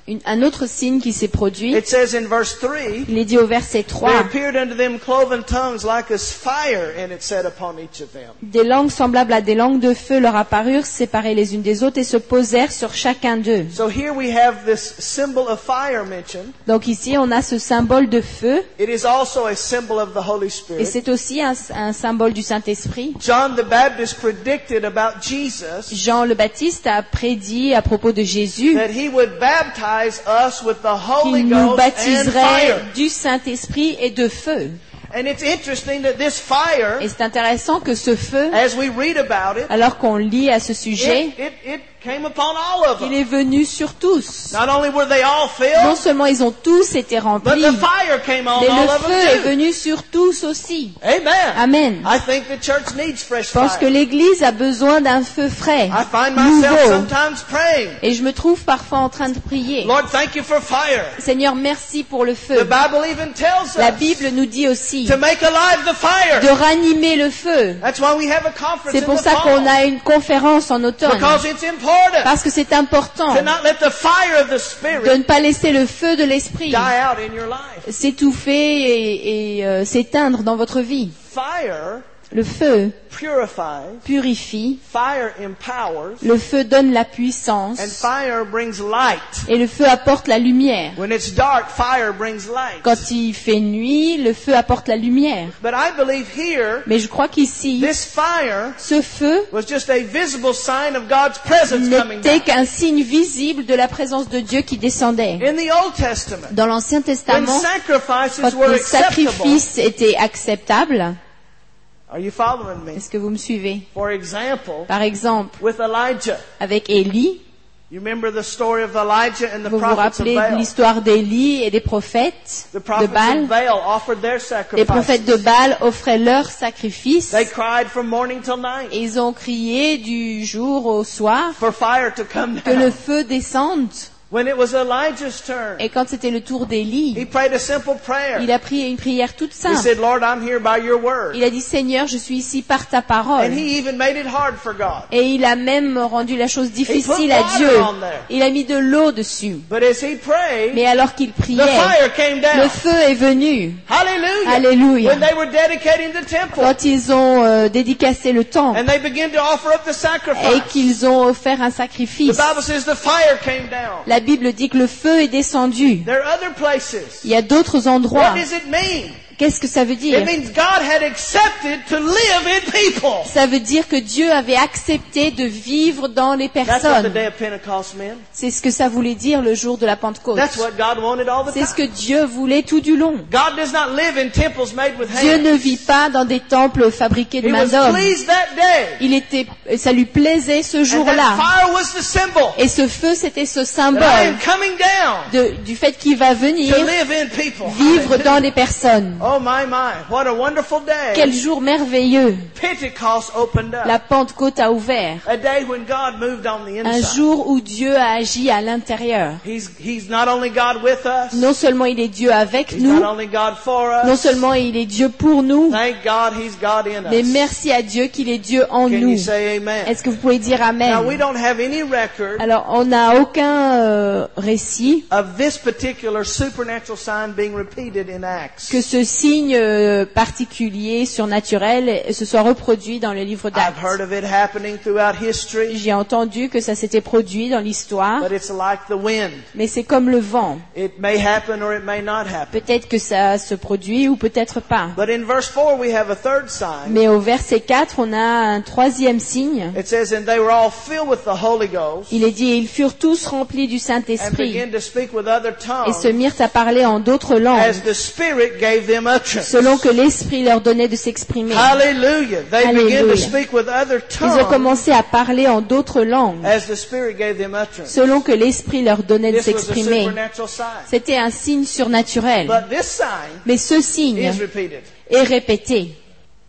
Speaker 2: Une- un autre signe qui s'est produit.
Speaker 1: It says in verse three,
Speaker 2: Il est dit au verset
Speaker 1: there
Speaker 2: trois,
Speaker 1: appeared unto them cloven tongues like as fire, and it set upon each of them.
Speaker 2: des langues semblables à des langues de feu leur apparurent, séparées les unes des autres, et se posèrent sur chacun d'eux.
Speaker 1: So here we have this symbol of fire mentioned.
Speaker 2: Donc ici, on a ce symbole de feu,
Speaker 1: It is also a symbol of the Holy
Speaker 2: et
Speaker 1: Spirit.
Speaker 2: c'est aussi un, un symbole du Saint-Esprit.
Speaker 1: John the Baptist predicted about Jesus
Speaker 2: Jean le Baptiste a prédit à propos de Jésus
Speaker 1: that he would baptize us with the Holy
Speaker 2: qu'il nous
Speaker 1: Ghost and
Speaker 2: baptiserait
Speaker 1: fire.
Speaker 2: du Saint-Esprit et de feu.
Speaker 1: And it's interesting that this fire,
Speaker 2: Et c'est intéressant que ce feu,
Speaker 1: as we read about it,
Speaker 2: alors qu'on lit à ce sujet,
Speaker 1: it, it, it came upon all of
Speaker 2: il
Speaker 1: them.
Speaker 2: est venu sur tous.
Speaker 1: Not only were they all
Speaker 2: Non
Speaker 1: filled,
Speaker 2: seulement ils ont tous été
Speaker 1: but
Speaker 2: remplis,
Speaker 1: the fire came on
Speaker 2: mais
Speaker 1: all
Speaker 2: le
Speaker 1: of
Speaker 2: feu est
Speaker 1: them too.
Speaker 2: venu sur tous aussi.
Speaker 1: Amen.
Speaker 2: Amen.
Speaker 1: I think the church needs fresh
Speaker 2: Je pense que
Speaker 1: fire.
Speaker 2: l'Église a besoin d'un feu frais,
Speaker 1: I find myself
Speaker 2: nouveau.
Speaker 1: sometimes praying,
Speaker 2: Et je me trouve parfois en train de prier.
Speaker 1: Lord, thank you for fire.
Speaker 2: Seigneur, merci pour le
Speaker 1: The
Speaker 2: feu.
Speaker 1: Bible even tells
Speaker 2: La
Speaker 1: us
Speaker 2: Bible nous dit aussi
Speaker 1: to make alive the fire.
Speaker 2: de ranimer le feu.
Speaker 1: That's why we have a conference
Speaker 2: C'est
Speaker 1: in
Speaker 2: pour
Speaker 1: the
Speaker 2: ça qu'on
Speaker 1: fall.
Speaker 2: a une conférence en automne.
Speaker 1: Because it's important
Speaker 2: Parce que c'est important
Speaker 1: to not let the fire of the
Speaker 2: de
Speaker 1: Spirit
Speaker 2: ne pas laisser le feu de l'esprit
Speaker 1: die out in your life.
Speaker 2: s'étouffer et, et, euh, s'éteindre dans votre vie.
Speaker 1: Fire
Speaker 2: Le feu
Speaker 1: purifies,
Speaker 2: purifie,
Speaker 1: fire empowers,
Speaker 2: le feu donne la puissance
Speaker 1: and fire brings light.
Speaker 2: et le feu apporte la lumière.
Speaker 1: When it's dark, fire brings light.
Speaker 2: Quand il fait nuit, le feu apporte la lumière.
Speaker 1: But I believe here,
Speaker 2: Mais je crois qu'ici,
Speaker 1: this fire
Speaker 2: ce feu
Speaker 1: was just a visible sign of God's presence coming
Speaker 2: n'était
Speaker 1: down.
Speaker 2: qu'un signe visible de la présence de Dieu qui descendait.
Speaker 1: In the Old Testament,
Speaker 2: Dans l'Ancien
Speaker 1: when
Speaker 2: Testament,
Speaker 1: sacrifices
Speaker 2: quand
Speaker 1: were
Speaker 2: les
Speaker 1: acceptable,
Speaker 2: sacrifices étaient acceptables,
Speaker 1: are you following me?
Speaker 2: est-ce que vous me suivez?
Speaker 1: For example,
Speaker 2: Par exemple,
Speaker 1: with Elijah,
Speaker 2: avec Élie,
Speaker 1: you remember the story of Elijah and the
Speaker 2: vous vous
Speaker 1: prophets of
Speaker 2: rappelez de
Speaker 1: Baal.
Speaker 2: l'histoire d'Élie et des prophètes
Speaker 1: The
Speaker 2: de
Speaker 1: prophets
Speaker 2: Baal.
Speaker 1: of Baal offered their
Speaker 2: Les prophètes de
Speaker 1: sacrifices.
Speaker 2: Baal offraient leurs sacrifices
Speaker 1: They cried from morning till night
Speaker 2: et ils ont crié du jour au soir
Speaker 1: for fire to come
Speaker 2: que le
Speaker 1: down.
Speaker 2: feu descende.
Speaker 1: When it was Elijah's turn,
Speaker 2: Et quand c'était le tour
Speaker 1: he
Speaker 2: d'Élie,
Speaker 1: prayed a simple prayer.
Speaker 2: il a prié une prière toute
Speaker 1: He
Speaker 2: simple.
Speaker 1: said, Lord, I'm here by your word.
Speaker 2: Il a dit, Seigneur, je suis ici par ta parole.
Speaker 1: And he even made it hard for God.
Speaker 2: Et il a même rendu la chose
Speaker 1: He put
Speaker 2: difficile à
Speaker 1: water
Speaker 2: Dieu.
Speaker 1: on there.
Speaker 2: Il a mis de l'eau dessus.
Speaker 1: But as he prayed,
Speaker 2: Mais alors qu'il
Speaker 1: the
Speaker 2: priait,
Speaker 1: fire came
Speaker 2: le
Speaker 1: down.
Speaker 2: feu est venu.
Speaker 1: Hallelujah.
Speaker 2: Alléluia.
Speaker 1: When they were dedicating the temple.
Speaker 2: Quand ils ont euh, dédicacé le temple
Speaker 1: And they began to offer up the
Speaker 2: et
Speaker 1: sacrifice.
Speaker 2: qu'ils ont offert un
Speaker 1: The
Speaker 2: sacrifice,
Speaker 1: Bible says the fire came down.
Speaker 2: la Bible dit que le feu est descendu.
Speaker 1: There are other places.
Speaker 2: Il y a d'autres endroits.
Speaker 1: What does it mean?
Speaker 2: Qu'est-ce que ça veut dire?
Speaker 1: It means God had accepted to live in people.
Speaker 2: Ça veut dire que Dieu avait accepté de vivre dans les
Speaker 1: That's what the
Speaker 2: personnes.
Speaker 1: day of Pentecost meant.
Speaker 2: C'est ce que ça voulait dire le jour de la Pentecôte.
Speaker 1: That's what God wanted all the
Speaker 2: C'est ce que
Speaker 1: time.
Speaker 2: Dieu voulait tout du long.
Speaker 1: God does not live in temples made with
Speaker 2: Dieu
Speaker 1: hands.
Speaker 2: ne vit pas dans des temples fabriqués de
Speaker 1: He
Speaker 2: main
Speaker 1: was
Speaker 2: d'homme.
Speaker 1: pleased that day.
Speaker 2: Il était, ça lui plaisait ce
Speaker 1: And
Speaker 2: jour-là.
Speaker 1: that fire was the symbol
Speaker 2: Et ce feu, c'était ce
Speaker 1: that I
Speaker 2: symbole
Speaker 1: am coming down
Speaker 2: de- du fait qu'il va venir
Speaker 1: to live in people.
Speaker 2: vivre dans les personnes.
Speaker 1: Oh my, my. What a wonderful day.
Speaker 2: Quel jour merveilleux!
Speaker 1: Pentecost opened up.
Speaker 2: La Pentecôte a ouvert.
Speaker 1: A day when God moved on the
Speaker 2: Un
Speaker 1: inside.
Speaker 2: jour où Dieu a agi à l'intérieur.
Speaker 1: He's, he's not only God with us.
Speaker 2: Non seulement il est Dieu avec
Speaker 1: He's
Speaker 2: nous,
Speaker 1: not only God for
Speaker 2: non
Speaker 1: us.
Speaker 2: seulement il est Dieu pour nous,
Speaker 1: Thank God He's God in
Speaker 2: mais
Speaker 1: us.
Speaker 2: merci à Dieu qu'il est Dieu en
Speaker 1: Can
Speaker 2: nous.
Speaker 1: you say amen?
Speaker 2: Est-ce que vous pouvez dire
Speaker 1: Now we
Speaker 2: Amen?
Speaker 1: don't have any record
Speaker 2: Alors, on n'a aucun euh, récit
Speaker 1: of this particular supernatural sign being repeated in Acts.
Speaker 2: que ce signe euh, particulier, surnaturel, se soit reproduit dans le livre
Speaker 1: I've
Speaker 2: d'Actes.
Speaker 1: heard of it happening throughout history,
Speaker 2: J'ai entendu que ça s'était produit dans l'histoire,
Speaker 1: but it's like the wind.
Speaker 2: mais c'est comme le vent.
Speaker 1: It may happen or it may not happen.
Speaker 2: Peut-être que ça se produit ou peut-être pas.
Speaker 1: But in verse four we have a third sign.
Speaker 2: Mais au verset quatre, on a un troisième signe.
Speaker 1: It says, and they were all filled with the Holy Ghost
Speaker 2: Il est dit, et ils furent tous remplis du
Speaker 1: and
Speaker 2: Saint-Esprit
Speaker 1: began to speak with other
Speaker 2: et se
Speaker 1: tongues
Speaker 2: mirent à parler en d'autres langues,
Speaker 1: as the Spirit gave them utterance.
Speaker 2: selon que l'Esprit leur donnait de s'exprimer.
Speaker 1: Hallelujah. They began to
Speaker 2: Alléluia.
Speaker 1: speak with other
Speaker 2: Ils ont
Speaker 1: tongues
Speaker 2: commencé à parler en d'autres langues,
Speaker 1: as the Spirit gave them utterance.
Speaker 2: selon que l'Esprit leur donnait de
Speaker 1: This was a
Speaker 2: s'exprimer.
Speaker 1: supernatural sign.
Speaker 2: C'était un signe surnaturel.
Speaker 1: But this sign
Speaker 2: Mais ce signe
Speaker 1: is repeated.
Speaker 2: est répété.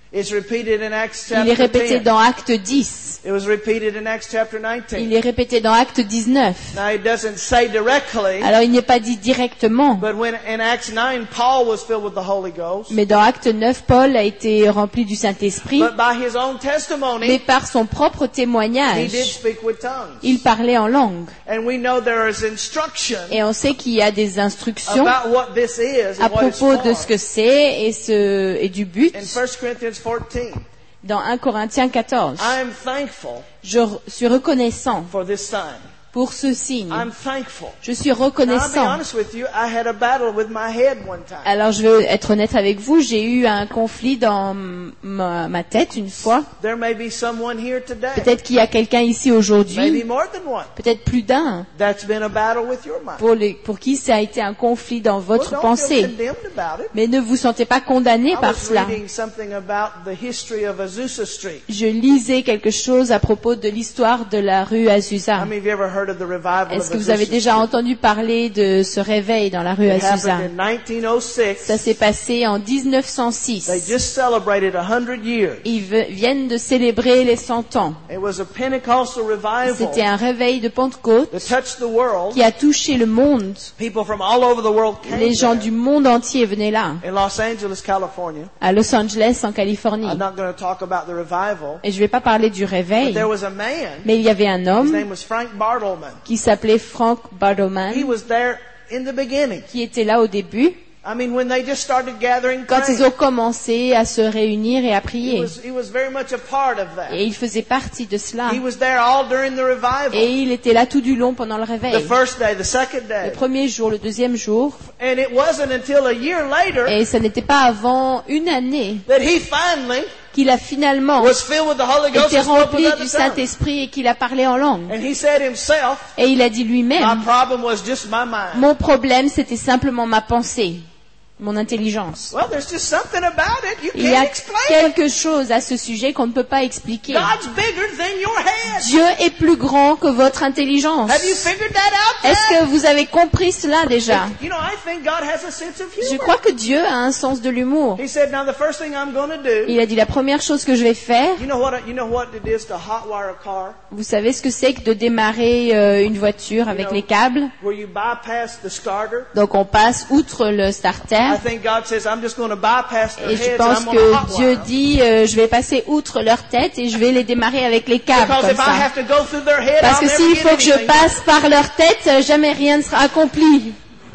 Speaker 1: It's repeated in Acts
Speaker 2: Il est
Speaker 1: chapter
Speaker 2: répété
Speaker 1: ten.
Speaker 2: dans Acte dix.
Speaker 1: It was repeated in Acts chapter nineteen.
Speaker 2: Il est répété dans Acte dix-neuf.
Speaker 1: Now it doesn't say directly,
Speaker 2: Alors il n'est pas dit directement,
Speaker 1: but when in Acts nine Paul was filled with the Holy Ghost,
Speaker 2: mais dans Acte neuf, Paul a été rempli du Saint-Esprit,
Speaker 1: but by his own
Speaker 2: mais
Speaker 1: testimony,
Speaker 2: par son propre
Speaker 1: he did
Speaker 2: témoignage,
Speaker 1: speak with tongues.
Speaker 2: il parlait en langue.
Speaker 1: And we know there is instruction
Speaker 2: Et on sait qu'il y a des instructions
Speaker 1: about what this is
Speaker 2: à
Speaker 1: and what it's
Speaker 2: propos de ce
Speaker 1: for.
Speaker 2: que c'est et, ce, et du but
Speaker 1: In First Corinthians fourteen,
Speaker 2: dans un Corinthiens quatorze.
Speaker 1: I am thankful
Speaker 2: Je re- suis reconnaissant
Speaker 1: for this sign.
Speaker 2: pour ce signe.
Speaker 1: I'm thankful.
Speaker 2: Je suis
Speaker 1: Now, I'll be
Speaker 2: reconnaissant.
Speaker 1: honest with you, I had a battle with my head one time.
Speaker 2: Alors je vais être honnête avec vous, j'ai eu un conflit dans m- ma, ma tête une fois.
Speaker 1: There may be someone here today,
Speaker 2: Peut-être qu'il y a quelqu'un ici
Speaker 1: maybe
Speaker 2: aujourd'hui,
Speaker 1: more than one,
Speaker 2: peut-être plus d'un,
Speaker 1: that's been a battle with your mind.
Speaker 2: pour, les, pour qui ça a été un conflit dans
Speaker 1: Well,
Speaker 2: votre
Speaker 1: don't feel
Speaker 2: pensée.
Speaker 1: condemned about it.
Speaker 2: Mais ne vous sentez pas condamné
Speaker 1: I
Speaker 2: par
Speaker 1: was
Speaker 2: cela.
Speaker 1: reading something about the history of Azusa Street.
Speaker 2: Je lisais quelque chose à propos de l'histoire de la rue
Speaker 1: How
Speaker 2: Azusa.
Speaker 1: many of you ever heard of the revival
Speaker 2: Est-ce
Speaker 1: of
Speaker 2: que vous avez
Speaker 1: Azusa
Speaker 2: déjà
Speaker 1: Street?
Speaker 2: entendu parler de ce réveil dans la rue
Speaker 1: It
Speaker 2: Azusa?
Speaker 1: happened in nineteen oh six.
Speaker 2: Ça s'est passé en dix-neuf cent six.
Speaker 1: They just celebrated a hundred years.
Speaker 2: Ils ve- viennent de célébrer les cent ans.
Speaker 1: It was a Pentecostal revival
Speaker 2: C'était un réveil de Pentecôte
Speaker 1: that touched the world.
Speaker 2: qui a touché le monde.
Speaker 1: People from all over the world came
Speaker 2: Les gens
Speaker 1: there.
Speaker 2: du monde entier venaient là,
Speaker 1: In Los Angeles, California.
Speaker 2: à Los Angeles, en Californie.
Speaker 1: I'm not going to talk about the revival,
Speaker 2: Et je ne vais pas parler du
Speaker 1: but
Speaker 2: réveil,
Speaker 1: there was a man.
Speaker 2: mais il y avait un
Speaker 1: His
Speaker 2: homme
Speaker 1: name was Frank Bartleman.
Speaker 2: qui s'appelait Frank
Speaker 1: He
Speaker 2: Bartleman,
Speaker 1: was there in the beginning.
Speaker 2: qui était là au début,
Speaker 1: I mean, when they just started gathering,
Speaker 2: quand ils
Speaker 1: praying,
Speaker 2: ont commencé à se réunir et à
Speaker 1: he
Speaker 2: prier.
Speaker 1: was, he was very much a part of that.
Speaker 2: Et il faisait partie de cela.
Speaker 1: He was there all during the revival.
Speaker 2: Et il était là tout du long pendant le
Speaker 1: The
Speaker 2: réveil.
Speaker 1: first day, the second
Speaker 2: Le
Speaker 1: day.
Speaker 2: premier jour, le deuxième jour.
Speaker 1: And it wasn't until a year later
Speaker 2: Et ce n'était pas avant une année
Speaker 1: that he finally
Speaker 2: qu'il a finalement
Speaker 1: was filled with the Holy Ghost
Speaker 2: été
Speaker 1: and spoke
Speaker 2: rempli
Speaker 1: with
Speaker 2: du
Speaker 1: other tongues.
Speaker 2: Saint-Esprit et qu'il a parlé en langue.
Speaker 1: And he said himself,
Speaker 2: Et il a dit
Speaker 1: my
Speaker 2: lui-même,
Speaker 1: problem was just my mind.
Speaker 2: mon problème c'était simplement ma pensée, mon intelligence.
Speaker 1: Well, there's just something about it you
Speaker 2: Il y a
Speaker 1: can't explain it.
Speaker 2: quelque chose à ce sujet qu'on ne peut pas expliquer.
Speaker 1: God's bigger than your head.
Speaker 2: Dieu est plus grand que votre intelligence.
Speaker 1: Have you figured that out yet?
Speaker 2: Est-ce que vous avez compris cela déjà?
Speaker 1: You know, I think God has a sense of
Speaker 2: Je
Speaker 1: humor.
Speaker 2: crois que Dieu a un sens de l'humour.
Speaker 1: He said, now the first thing I'm going to do,
Speaker 2: Il a dit la première chose que je vais faire,
Speaker 1: you know what you know what it is to hotwire a car,
Speaker 2: vous savez ce que c'est que de démarrer euh, une voiture avec les câbles?
Speaker 1: where you bypass the starter.
Speaker 2: Donc on passe outre le
Speaker 1: I
Speaker 2: starter.
Speaker 1: think God says, I'm just going to bypass their
Speaker 2: Et je
Speaker 1: heads and
Speaker 2: pense
Speaker 1: I'm going to
Speaker 2: que Dieu
Speaker 1: hotwire.
Speaker 2: dit, euh, je vais passer outre leur tête et je vais les démarrer avec les câbles
Speaker 1: Because
Speaker 2: comme
Speaker 1: if I
Speaker 2: ça.
Speaker 1: have to go through their head,
Speaker 2: Parce
Speaker 1: I'll
Speaker 2: que
Speaker 1: never
Speaker 2: s'il
Speaker 1: get
Speaker 2: faut que je
Speaker 1: anything.
Speaker 2: passe par leur tête, euh, jamais rien ne sera accompli.
Speaker 1: I,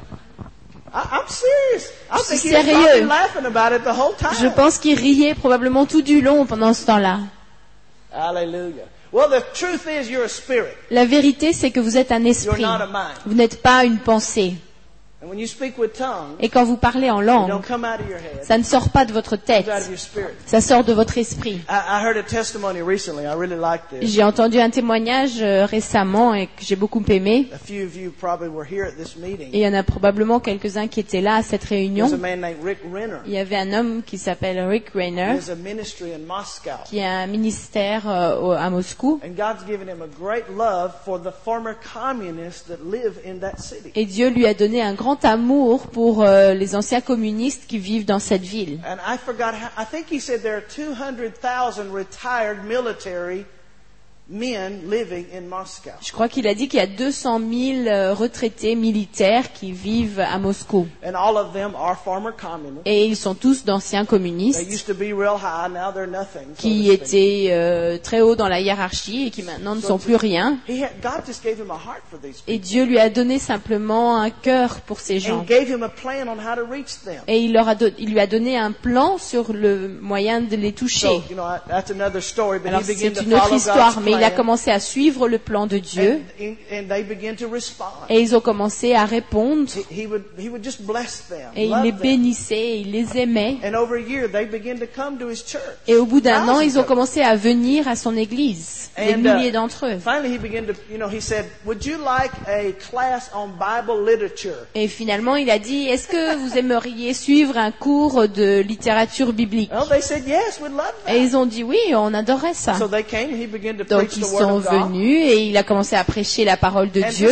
Speaker 1: I'm serious. I
Speaker 2: Je
Speaker 1: think
Speaker 2: suis
Speaker 1: he was
Speaker 2: sérieux.
Speaker 1: probably laughing about it the whole time.
Speaker 2: Je pense qu'il riait probablement tout du long pendant ce temps-là.
Speaker 1: Hallelujah. Well, the truth is you're a spirit.
Speaker 2: La vérité, c'est que vous êtes un
Speaker 1: You're
Speaker 2: esprit.
Speaker 1: not a mind.
Speaker 2: Vous n'êtes pas une pensée.
Speaker 1: And when you speak with tongues,
Speaker 2: Et quand vous parlez en
Speaker 1: it
Speaker 2: langue,
Speaker 1: don't come out of your head.
Speaker 2: ça ne sort pas de votre
Speaker 1: It
Speaker 2: tête.
Speaker 1: comes out of your spirit.
Speaker 2: Ça sort de votre esprit.
Speaker 1: I, I heard a testimony recently. I really liked this.
Speaker 2: J'ai entendu un témoignage euh, récemment et que j'ai beaucoup aimé.
Speaker 1: A few of you probably were here at this meeting.
Speaker 2: Et il y en a probablement quelques-uns qui étaient là à cette
Speaker 1: There's a
Speaker 2: réunion.
Speaker 1: man named Rick Renner.
Speaker 2: Il y avait un homme qui s'appelle Rick
Speaker 1: He
Speaker 2: Rainer,
Speaker 1: has a ministry in Moscow.
Speaker 2: qui a un ministère euh, au- à Moscou.
Speaker 1: And God's given him a great love for the former communists that live in that city.
Speaker 2: Et Dieu lui a donné un grand amour pour euh, les anciens communistes qui vivent dans cette ville.
Speaker 1: And I forgot how, I think he said there are two hundred thousand retired military men living in Moscow.
Speaker 2: Je crois qu'il a dit qu'il y a deux cent mille euh, retraités militaires qui vivent à Moscou.
Speaker 1: And all of them are former communists.
Speaker 2: Et ils sont tous d'anciens
Speaker 1: They
Speaker 2: communistes
Speaker 1: used to be real high, now they're nothing. so
Speaker 2: qui
Speaker 1: to speak.
Speaker 2: étaient euh, très hauts dans la hiérarchie et qui maintenant ne sont plus rien.
Speaker 1: He had, God just gave him a heart for these people.
Speaker 2: Et Dieu lui a donné simplement un cœur pour ces gens.
Speaker 1: And gave him a plan on how to reach them.
Speaker 2: Et il, leur a don- il lui a donné un plan sur le moyen de les toucher.
Speaker 1: So, you know, that's another story, but
Speaker 2: Alors
Speaker 1: he began
Speaker 2: c'est
Speaker 1: to
Speaker 2: une autre
Speaker 1: follow
Speaker 2: histoire,
Speaker 1: God's
Speaker 2: mais il a
Speaker 1: plan.
Speaker 2: commencé à suivre le plan de Dieu
Speaker 1: And, and they began to respond.
Speaker 2: et ils ont commencé à répondre
Speaker 1: He, he would, he would just bless them,
Speaker 2: et il
Speaker 1: love
Speaker 2: les
Speaker 1: them.
Speaker 2: bénissait, il les aimait.
Speaker 1: And over a year, they began to come to his church.
Speaker 2: Et au bout d'un an,
Speaker 1: Thousands
Speaker 2: ils ont
Speaker 1: of them.
Speaker 2: commencé à venir à son église, des
Speaker 1: And,
Speaker 2: milliers
Speaker 1: uh,
Speaker 2: d'entre eux.
Speaker 1: Finally, he began to, you know, he said, would you like a class on Bible literature?
Speaker 2: Et finalement, il a dit, est-ce que vous aimeriez suivre un cours de littérature biblique?
Speaker 1: Well, they said, yes, we'd love
Speaker 2: Et
Speaker 1: that.
Speaker 2: ils ont dit oui, on adorait ça.
Speaker 1: So they came, he began to
Speaker 2: Donc
Speaker 1: preach
Speaker 2: ils
Speaker 1: the word
Speaker 2: sont
Speaker 1: of God.
Speaker 2: venus et il a commencé à prêcher la parole de
Speaker 1: And
Speaker 2: Dieu.
Speaker 1: just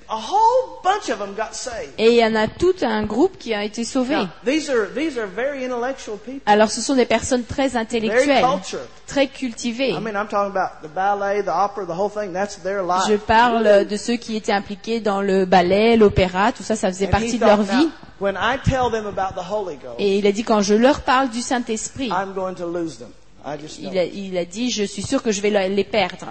Speaker 1: a whole bunch of them got saved.
Speaker 2: Et il y en a tout un groupe qui a été sauvé.
Speaker 1: Now, these are these are very intellectual people,
Speaker 2: Alors ce sont des personnes très
Speaker 1: very
Speaker 2: intellectuelles,
Speaker 1: cultured.
Speaker 2: très cultivées.
Speaker 1: I mean, I'm talking about the ballet, the opera, the whole thing. That's their life.
Speaker 2: Je parle de ceux qui étaient impliqués dans le ballet, l'opéra, tout ça, ça faisait
Speaker 1: And he
Speaker 2: partie de leur
Speaker 1: thought,
Speaker 2: vie.
Speaker 1: now, when I tell them about the Holy Ghost,
Speaker 2: Et il a dit, quand je leur parle du Saint-Esprit,
Speaker 1: I'm going to lose them. I just know.
Speaker 2: il a, il a dit, je suis sûr que je vais le- les perdre.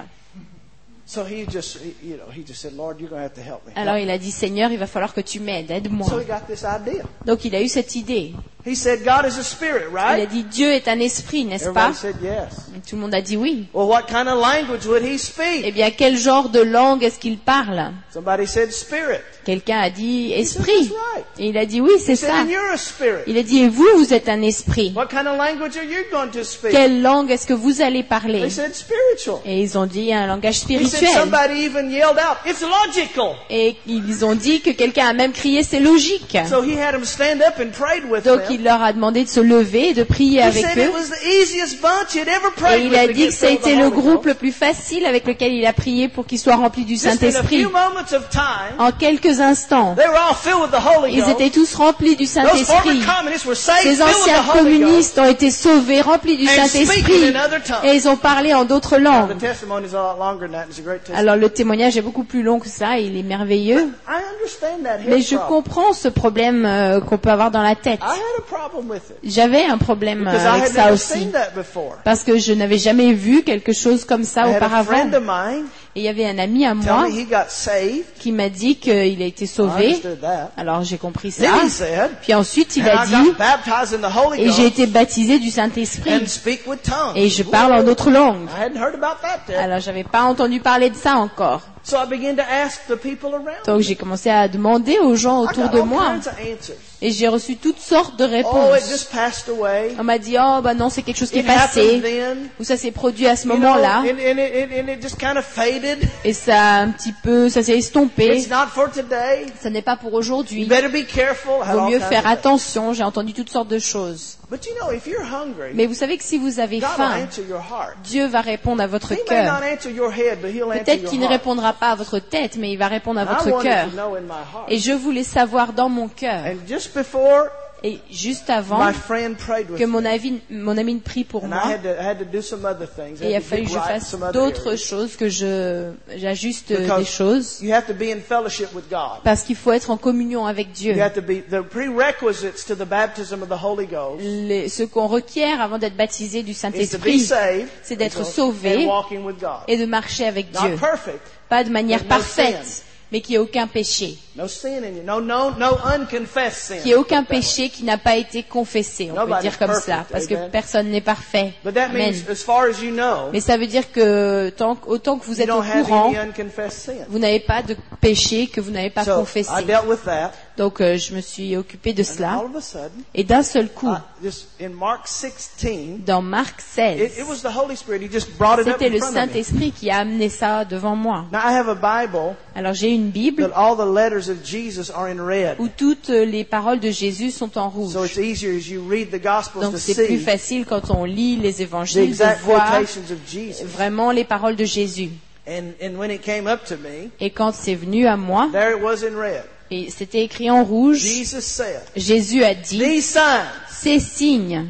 Speaker 1: So he just, he, you know, he just said, Lord, you're going to have to help me.
Speaker 2: Alors il a dit, Seigneur, il va falloir que tu m'aides, aide-moi.
Speaker 1: So he got this idea.
Speaker 2: Donc il a eu cette idée.
Speaker 1: He said, God is a spirit,
Speaker 2: Il a
Speaker 1: right?
Speaker 2: dit, Dieu est un esprit, n'est-ce pas?
Speaker 1: Everybody said yes.
Speaker 2: Et tout le monde a dit oui.
Speaker 1: Well, what kind of language would he
Speaker 2: Eh
Speaker 1: speak?
Speaker 2: bien, quel genre de langue est-ce qu'il parle?
Speaker 1: Somebody said spirit.
Speaker 2: Quelqu'un a dit
Speaker 1: He said,
Speaker 2: esprit.
Speaker 1: that's right.
Speaker 2: Et il a dit oui, c'est
Speaker 1: He said,
Speaker 2: ça.
Speaker 1: and you're a spirit.
Speaker 2: Il a dit, et vous, vous êtes un esprit.
Speaker 1: What kind of language are you going to speak?
Speaker 2: Quelle langue est-ce que vous allez parler?
Speaker 1: They said spiritual.
Speaker 2: Et ils ont dit un langage
Speaker 1: He said
Speaker 2: spirituel.
Speaker 1: somebody even yelled out, it's logical.
Speaker 2: Et ils ont dit que quelqu'un a même crié, c'est logique.
Speaker 1: So he had them stand up and prayed with
Speaker 2: Donc
Speaker 1: them.
Speaker 2: il leur a demandé de se lever et de prier
Speaker 1: He
Speaker 2: avec
Speaker 1: said
Speaker 2: eux.
Speaker 1: it was the easiest bunch he'd ever
Speaker 2: Et
Speaker 1: prayed
Speaker 2: il
Speaker 1: with
Speaker 2: a
Speaker 1: to
Speaker 2: dit
Speaker 1: get
Speaker 2: que ça a
Speaker 1: filled with
Speaker 2: été
Speaker 1: the
Speaker 2: le
Speaker 1: Holy
Speaker 2: groupe
Speaker 1: Ghost.
Speaker 2: le plus facile avec lequel il a prié pour qu'il soit rempli du
Speaker 1: Just in a
Speaker 2: Saint-Esprit.
Speaker 1: few moments of time,
Speaker 2: En quelques instants,
Speaker 1: they were all filled with the Holy
Speaker 2: ils
Speaker 1: Ghost.
Speaker 2: étaient tous remplis du
Speaker 1: Those former
Speaker 2: Saint-Esprit.
Speaker 1: communists were saved,
Speaker 2: Ces
Speaker 1: filled with
Speaker 2: anciens
Speaker 1: the Holy Ghost.
Speaker 2: communistes ont été sauvés, remplis du
Speaker 1: And
Speaker 2: Saint-Esprit,
Speaker 1: speaking in other tongues.
Speaker 2: et ils ont parlé en d'autres
Speaker 1: Now,
Speaker 2: langues.
Speaker 1: the testimony is a lot longer than that. It's a great testimony.
Speaker 2: Alors le témoignage est beaucoup plus long que ça, et il est merveilleux.
Speaker 1: I understand that
Speaker 2: Mais
Speaker 1: head
Speaker 2: je
Speaker 1: problem.
Speaker 2: comprends ce problème euh, qu'on peut avoir dans la tête.
Speaker 1: I had a problem with it
Speaker 2: J'avais un problème euh,
Speaker 1: because I
Speaker 2: avec
Speaker 1: had
Speaker 2: ça
Speaker 1: never
Speaker 2: aussi.
Speaker 1: seen that before.
Speaker 2: Parce que je n'avais jamais vu quelque chose comme ça
Speaker 1: I had a
Speaker 2: auparavant.
Speaker 1: friend of mine
Speaker 2: Et il y avait un ami à
Speaker 1: tell
Speaker 2: moi
Speaker 1: me he got saved.
Speaker 2: qui m'a dit qu'il a été
Speaker 1: I
Speaker 2: sauvé.
Speaker 1: understood that.
Speaker 2: Alors j'ai compris ça.
Speaker 1: Then he said,
Speaker 2: Puis ensuite il
Speaker 1: and
Speaker 2: a
Speaker 1: I
Speaker 2: dit,
Speaker 1: got baptized in the Holy
Speaker 2: et j'ai
Speaker 1: Ghost
Speaker 2: été baptisé du Saint-Esprit.
Speaker 1: and speak with tongues.
Speaker 2: Et je parle en d'autres langues.
Speaker 1: I hadn't heard about that then.
Speaker 2: Alors j'avais pas entendu parler de ça encore.
Speaker 1: So I began to ask the people around
Speaker 2: Donc
Speaker 1: me.
Speaker 2: j'ai commencé à demander aux gens
Speaker 1: I
Speaker 2: autour
Speaker 1: got
Speaker 2: de
Speaker 1: all
Speaker 2: moi.
Speaker 1: kinds of answers.
Speaker 2: Et j'ai reçu toutes sortes de
Speaker 1: Oh, it
Speaker 2: réponses.
Speaker 1: just passed away.
Speaker 2: On m'a dit, oh bah non, c'est quelque chose qui est
Speaker 1: It happened
Speaker 2: passé.
Speaker 1: then.
Speaker 2: Ou ça s'est produit à ce
Speaker 1: You know,
Speaker 2: moment-là.
Speaker 1: and, and, it, and it just kind of faded.
Speaker 2: Et ça a un petit peu, ça s'est estompé.
Speaker 1: It's not for today.
Speaker 2: Ça n'est pas pour
Speaker 1: You
Speaker 2: aujourd'hui.
Speaker 1: better be careful. I had
Speaker 2: Vaut
Speaker 1: all
Speaker 2: mieux
Speaker 1: kinds
Speaker 2: faire
Speaker 1: of things.
Speaker 2: attention. J'ai entendu toutes sortes de choses.
Speaker 1: But you know, if you're hungry,
Speaker 2: Mais vous savez que si vous avez
Speaker 1: God will
Speaker 2: faim,
Speaker 1: answer your heart.
Speaker 2: Dieu va répondre à votre
Speaker 1: He may
Speaker 2: cœur.
Speaker 1: not answer your head, but He'll answer
Speaker 2: Peut-être
Speaker 1: your
Speaker 2: qu'il ne
Speaker 1: heart.
Speaker 2: répondra pas à votre tête, mais il va répondre à
Speaker 1: And I
Speaker 2: votre
Speaker 1: wanted
Speaker 2: cœur.
Speaker 1: to know in my heart.
Speaker 2: Et je voulais savoir dans mon cœur.
Speaker 1: And just before,
Speaker 2: Et juste avant
Speaker 1: my friend prayed with
Speaker 2: que mon
Speaker 1: me.
Speaker 2: ami, mon ami prie pour
Speaker 1: And
Speaker 2: moi,
Speaker 1: I had to, I had to do some other things. I
Speaker 2: et il a
Speaker 1: had to
Speaker 2: fallu que je
Speaker 1: right
Speaker 2: fasse
Speaker 1: some other
Speaker 2: d'autres
Speaker 1: areas.
Speaker 2: choses, que je j'ajuste euh,
Speaker 1: Because
Speaker 2: des choses,
Speaker 1: You have to be in fellowship with God.
Speaker 2: parce qu'il faut être en communion avec Dieu.
Speaker 1: You have to be the prerequisites to the baptism of the Holy Ghost
Speaker 2: Les- ce qu'on requiert avant d'être baptisé du
Speaker 1: is to be
Speaker 2: Saint-Esprit,
Speaker 1: saved
Speaker 2: c'est d'être
Speaker 1: and
Speaker 2: sauvé
Speaker 1: walking with God.
Speaker 2: et de marcher avec Dieu.
Speaker 1: Not perfect,
Speaker 2: Pas de manière
Speaker 1: But no
Speaker 2: parfaite,
Speaker 1: sin.
Speaker 2: mais qu'il n'y ait aucun péché.
Speaker 1: no sin in you, no no no unconfessed sin.
Speaker 2: Qu'il n'y ait aucun péché qui n'a pas été confessé, on peut
Speaker 1: Nobody's
Speaker 2: dire comme
Speaker 1: perfect,
Speaker 2: cela, parce que
Speaker 1: amen.
Speaker 2: personne n'est parfait.
Speaker 1: But that
Speaker 2: Amen.
Speaker 1: means, as far as you know,
Speaker 2: Mais ça veut dire que tant, autant que vous
Speaker 1: you
Speaker 2: êtes au
Speaker 1: don't have
Speaker 2: courant,
Speaker 1: any unconfessed sin.
Speaker 2: vous n'avez pas de péché que vous n'avez pas
Speaker 1: So
Speaker 2: confessé.
Speaker 1: I dealt with that,
Speaker 2: Donc euh, je me suis occupée de
Speaker 1: and
Speaker 2: cela.
Speaker 1: all of a sudden,
Speaker 2: Et d'un seul coup,
Speaker 1: I, just in Mark sixteen,
Speaker 2: dans Marc
Speaker 1: it,
Speaker 2: seize,
Speaker 1: it was the Holy Spirit. He just brought it up
Speaker 2: c'était
Speaker 1: in
Speaker 2: le
Speaker 1: front of me.
Speaker 2: Saint-Esprit qui a amené ça devant moi.
Speaker 1: Now I have a Bible
Speaker 2: Alors j'ai une Bible
Speaker 1: that all the letters of Jesus are in red.
Speaker 2: où toutes les paroles de Jésus sont en rouge.
Speaker 1: So it's easier as you read the Gospels
Speaker 2: Donc
Speaker 1: to
Speaker 2: c'est plus
Speaker 1: see
Speaker 2: facile quand on lit les
Speaker 1: the
Speaker 2: évangiles de
Speaker 1: exact
Speaker 2: voir
Speaker 1: quotations of Jesus.
Speaker 2: vraiment les paroles de Jésus.
Speaker 1: And, and when it came up to me,
Speaker 2: Et quand c'est venu à moi,
Speaker 1: there it was in red.
Speaker 2: et c'était écrit en rouge,
Speaker 1: Jesus said,
Speaker 2: Jésus a dit,
Speaker 1: These signs,
Speaker 2: ces signes,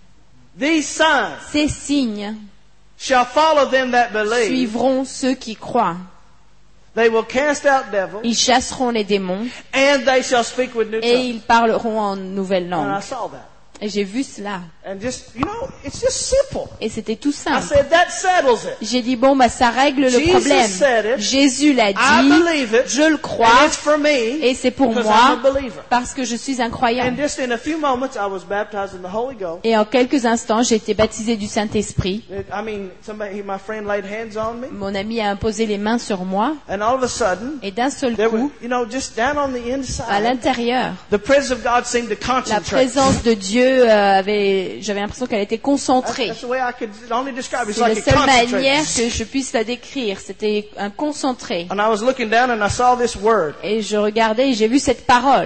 Speaker 1: these signs
Speaker 2: ces signes
Speaker 1: shall follow them that believe.
Speaker 2: suivront ceux qui croient.
Speaker 1: They will cast out devils,
Speaker 2: Ils chasseront les démons
Speaker 1: and they shall speak with new
Speaker 2: et
Speaker 1: tongues.
Speaker 2: ils parleront en nouvelles
Speaker 1: And I
Speaker 2: langues.
Speaker 1: saw that.
Speaker 2: Et j'ai vu cela.
Speaker 1: And just, you know, it's just simple.
Speaker 2: Et c'était tout
Speaker 1: I
Speaker 2: simple.
Speaker 1: said, that settles it.
Speaker 2: J'ai dit, bon, bah, ça règle le
Speaker 1: Jesus
Speaker 2: problème.
Speaker 1: said it.
Speaker 2: Jésus l'a
Speaker 1: I
Speaker 2: dit,
Speaker 1: believe it.
Speaker 2: je le
Speaker 1: And
Speaker 2: crois,
Speaker 1: it's for me
Speaker 2: et c'est pour
Speaker 1: because
Speaker 2: moi,
Speaker 1: I'm a believer.
Speaker 2: parce que je suis un croyant.
Speaker 1: And just in a few moments, I was baptized in the Holy Ghost.
Speaker 2: Et en quelques instants, j'ai été baptisé du Saint-Esprit.
Speaker 1: It- I mean, somebody, my friend laid hands on me,
Speaker 2: Mon ami a imposé les mains sur moi,
Speaker 1: and all of a sudden,
Speaker 2: et d'un seul
Speaker 1: there were,
Speaker 2: coup,
Speaker 1: you know, just down on the
Speaker 2: à
Speaker 1: inside,
Speaker 2: l'intérieur,
Speaker 1: the presence of God seemed to
Speaker 2: la
Speaker 1: concentrate.
Speaker 2: présence de Dieu euh, avait, j'avais l'impression qu'elle était
Speaker 1: That's,
Speaker 2: concentrée.
Speaker 1: that's the way I could only describe it. It's
Speaker 2: C'est la
Speaker 1: like a
Speaker 2: seule manière
Speaker 1: concentrate.
Speaker 2: que je puisse la décrire. C'était un concentré.
Speaker 1: And I was looking down and I saw this word.
Speaker 2: Et je regardais et j'ai vu cette parole.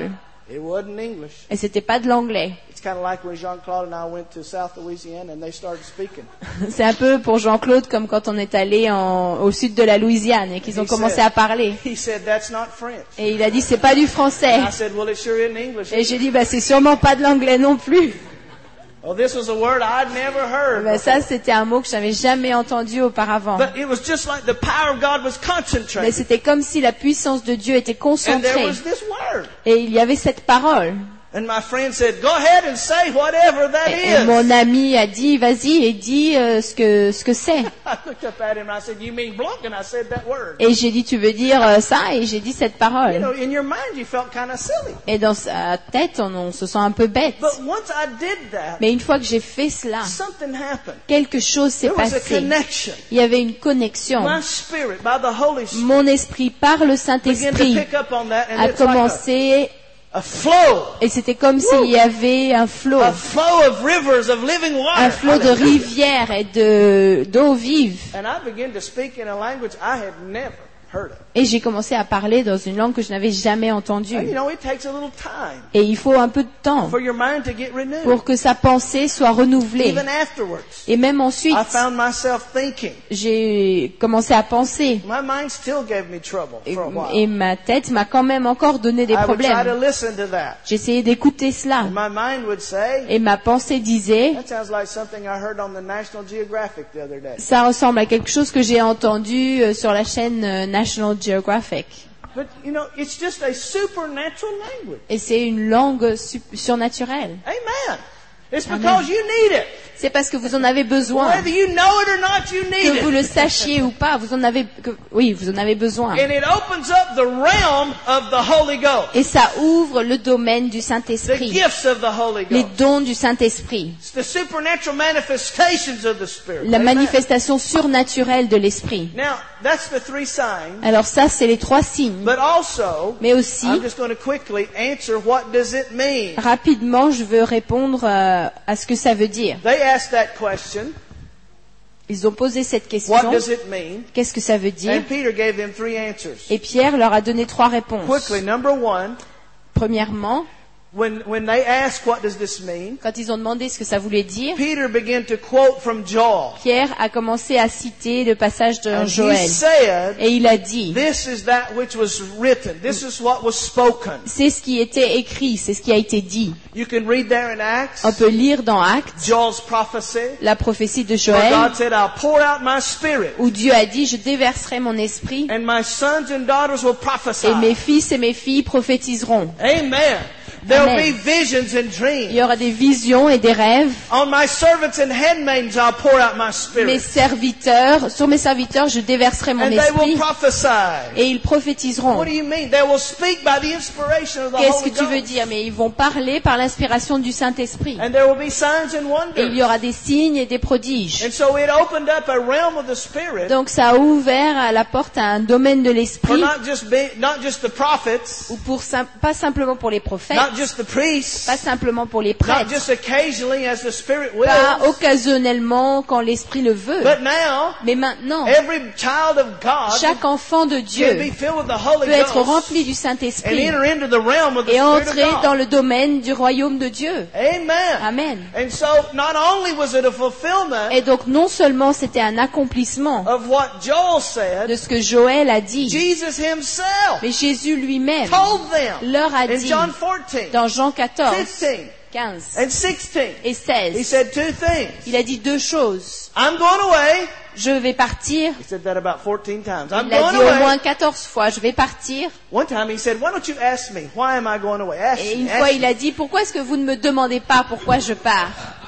Speaker 1: It wasn't English.
Speaker 2: Et c'était pas de l'anglais.
Speaker 1: It's kind of like when Jean-Claude and I went to South Louisiana and they started speaking.
Speaker 2: C'est un peu pour Jean-Claude comme quand on est allé en, au sud de la Louisiane et qu'ils ont
Speaker 1: He
Speaker 2: commencé
Speaker 1: said-
Speaker 2: à parler.
Speaker 1: He said, that's not French.
Speaker 2: Et il a dit c'est pas du français.
Speaker 1: I said, well, it sure isn't English.
Speaker 2: Et j'ai dit bah c'est sûrement pas de l'anglais non plus.
Speaker 1: Oh, this was a word I'd never heard.
Speaker 2: Ben, ça c'était un mot que j'avais jamais entendu auparavant.
Speaker 1: But it was just like the power of God was
Speaker 2: Mais
Speaker 1: concentrated.
Speaker 2: c'était comme si la puissance de Dieu était
Speaker 1: And there
Speaker 2: concentrée.
Speaker 1: was this word.
Speaker 2: Et il y avait cette parole.
Speaker 1: And my friend said, go ahead and say whatever that
Speaker 2: Et, et mon
Speaker 1: is.
Speaker 2: ami a dit vas-y et dis euh, ce que ce que c'est.
Speaker 1: I looked up at him and I said, you mean blunk? And I said that word.
Speaker 2: Et j'ai dit tu veux dire euh, ça et j'ai dit cette
Speaker 1: You
Speaker 2: parole.
Speaker 1: know, in your mind you felt kind of silly.
Speaker 2: Et dans sa tête on, on se sent un peu bête.
Speaker 1: But once I did that,
Speaker 2: Mais une fois que j'ai fait cela,
Speaker 1: something happened.
Speaker 2: quelque chose s'est
Speaker 1: There was a
Speaker 2: passé.
Speaker 1: connection.
Speaker 2: Il y avait une connexion.
Speaker 1: My spirit, by the Holy Spirit,
Speaker 2: Mon esprit par le
Speaker 1: began to
Speaker 2: Saint-Esprit
Speaker 1: pick up on that, and
Speaker 2: a
Speaker 1: it's like
Speaker 2: commencé
Speaker 1: a, a flow,
Speaker 2: et c'était comme s'il y avait un flot,
Speaker 1: a flow of rivers of living water.
Speaker 2: un flot de
Speaker 1: Hallelujah.
Speaker 2: rivières et de d'eau vive.
Speaker 1: And I began to speak in a language I had never heard of.
Speaker 2: Et j'ai commencé à parler dans une langue que je n'avais jamais entendue.
Speaker 1: And you know, it takes a little time
Speaker 2: Et il faut un peu de temps
Speaker 1: for your mind to get renewed.
Speaker 2: pour que sa pensée soit renouvelée.
Speaker 1: Even afterwards,
Speaker 2: Et même ensuite,
Speaker 1: I found myself thinking.
Speaker 2: j'ai commencé à penser.
Speaker 1: My mind still gave me trouble
Speaker 2: Et,
Speaker 1: for a while.
Speaker 2: et ma tête m'a quand même encore donné des
Speaker 1: I would try to
Speaker 2: problèmes.
Speaker 1: listen to that.
Speaker 2: J'essayais d'écouter cela.
Speaker 1: And my mind would say,
Speaker 2: Et ma pensée disait,
Speaker 1: that sounds like something I heard on the National Geographic the other day.
Speaker 2: ça ressemble à quelque chose que j'ai entendu euh, sur la chaîne euh, National Geographic.
Speaker 1: But, you know, it's just a supernatural language.
Speaker 2: Et c'est une langue su- surnaturelle.
Speaker 1: Amen. It's
Speaker 2: Amen.
Speaker 1: because you need it.
Speaker 2: C'est parce que vous en avez besoin.
Speaker 1: Whether you know it or not, you need
Speaker 2: Que vous le
Speaker 1: it.
Speaker 2: sachiez ou pas, vous en avez, que, oui, vous en avez besoin.
Speaker 1: And it opens up the realm of the Holy Ghost.
Speaker 2: Et ça ouvre le domaine du
Speaker 1: The
Speaker 2: Saint-Esprit,
Speaker 1: gifts of the Holy
Speaker 2: les
Speaker 1: Ghost.
Speaker 2: dons du Saint-Esprit,
Speaker 1: It's the supernatural manifestations of the Spirit.
Speaker 2: la
Speaker 1: Amen.
Speaker 2: manifestation surnaturelle de l'Esprit.
Speaker 1: Now, that's the three signs.
Speaker 2: Alors ça, c'est les trois signes.
Speaker 1: But also,
Speaker 2: Mais aussi,
Speaker 1: I'm just going to quickly answer what does it mean.
Speaker 2: rapidement, je veux répondre euh, à ce que ça veut dire.
Speaker 1: They asked that question.
Speaker 2: Ils ont posé cette question.
Speaker 1: What does it mean?
Speaker 2: Qu'est-ce que ça veut dire?
Speaker 1: And Peter gave them three answers.
Speaker 2: Et Pierre leur a donné trois réponses.
Speaker 1: Quickly, number one,
Speaker 2: Premièrement,
Speaker 1: when, when they asked what does this mean,
Speaker 2: quand ils ont demandé ce que ça voulait dire,
Speaker 1: Peter began to quote from Joel.
Speaker 2: Pierre a commencé à citer le passage de
Speaker 1: And he
Speaker 2: Joël.
Speaker 1: said,
Speaker 2: Et il a dit,
Speaker 1: this is that which was written. This is what was spoken.
Speaker 2: c'est ce qui était écrit, c'est ce qui a été dit.
Speaker 1: You can read there in Acts,
Speaker 2: On peut lire dans Actes
Speaker 1: Joel's prophecy,
Speaker 2: la prophétie de
Speaker 1: where
Speaker 2: Joël,
Speaker 1: God said, I'll pour out my spirit,
Speaker 2: où Dieu a dit, je déverserai mon esprit,
Speaker 1: and my sons and daughters will prophesy.
Speaker 2: et mes fils et mes filles prophétiseront.
Speaker 1: Amen. There'll
Speaker 2: Amen.
Speaker 1: be visions and
Speaker 2: Il
Speaker 1: dreams.
Speaker 2: y aura des visions et des rêves.
Speaker 1: On my servants and handmaids I'll pour out my
Speaker 2: Mes
Speaker 1: spirit.
Speaker 2: serviteurs, sur mes serviteurs, je déverserai mon
Speaker 1: And they will
Speaker 2: esprit,
Speaker 1: prophesy.
Speaker 2: et ils prophétiseront.
Speaker 1: What do you mean? They will speak by the inspiration of the
Speaker 2: Qu'est-ce que
Speaker 1: Holy
Speaker 2: tu veux
Speaker 1: Ghost.
Speaker 2: dire? Mais ils vont parler par l'inspiration du Saint-Esprit.
Speaker 1: And there will be signs and
Speaker 2: Et il y
Speaker 1: wonders.
Speaker 2: aura des signes et des prodiges.
Speaker 1: And so it opened up a realm of the Spirit
Speaker 2: Donc ça a ouvert à la porte à un domaine de
Speaker 1: for
Speaker 2: l'esprit,
Speaker 1: not just be, not just the prophets,
Speaker 2: ou pour sim- pas simplement pour les prophètes,
Speaker 1: not just the priests,
Speaker 2: pas simplement pour les
Speaker 1: not
Speaker 2: prêtres,
Speaker 1: just occasionally as the Spirit
Speaker 2: pas
Speaker 1: wills,
Speaker 2: occasionnellement quand l'esprit le veut.
Speaker 1: but now
Speaker 2: Mais maintenant,
Speaker 1: every child of God
Speaker 2: chaque enfant de
Speaker 1: can be
Speaker 2: Dieu
Speaker 1: filled with the Holy
Speaker 2: peut être
Speaker 1: Ghost
Speaker 2: rempli du
Speaker 1: and
Speaker 2: Saint-Esprit
Speaker 1: enter into the realm of the
Speaker 2: et
Speaker 1: Spirit of
Speaker 2: entrer dans
Speaker 1: God.
Speaker 2: le domaine du royaume de Dieu.
Speaker 1: Amen.
Speaker 2: Amen.
Speaker 1: And so not only was it a fulfillment
Speaker 2: Et donc non seulement c'était un accomplissement
Speaker 1: of what Joel
Speaker 2: de
Speaker 1: said,
Speaker 2: ce que Joël a dit,
Speaker 1: Jesus himself
Speaker 2: mais Jésus lui-même
Speaker 1: told them
Speaker 2: leur a
Speaker 1: in
Speaker 2: dit
Speaker 1: John fourteen,
Speaker 2: dans Jean quatorze,
Speaker 1: fifteen,
Speaker 2: quinze
Speaker 1: and sixteen.
Speaker 2: et
Speaker 1: He
Speaker 2: seize.
Speaker 1: said two things.
Speaker 2: Il a dit deux choses.
Speaker 1: I'm going away.
Speaker 2: Je vais partir.
Speaker 1: He said that about fourteen times. I'm
Speaker 2: Il l'a
Speaker 1: going
Speaker 2: dit au
Speaker 1: away.
Speaker 2: moins quatorze fois. Je vais partir.
Speaker 1: One time he said, why don't you ask me, why am I going away? Ask
Speaker 2: Et
Speaker 1: me,
Speaker 2: une
Speaker 1: ask
Speaker 2: fois,
Speaker 1: me.
Speaker 2: il a dit, pourquoi est-ce que vous ne me demandez pas pourquoi je pars?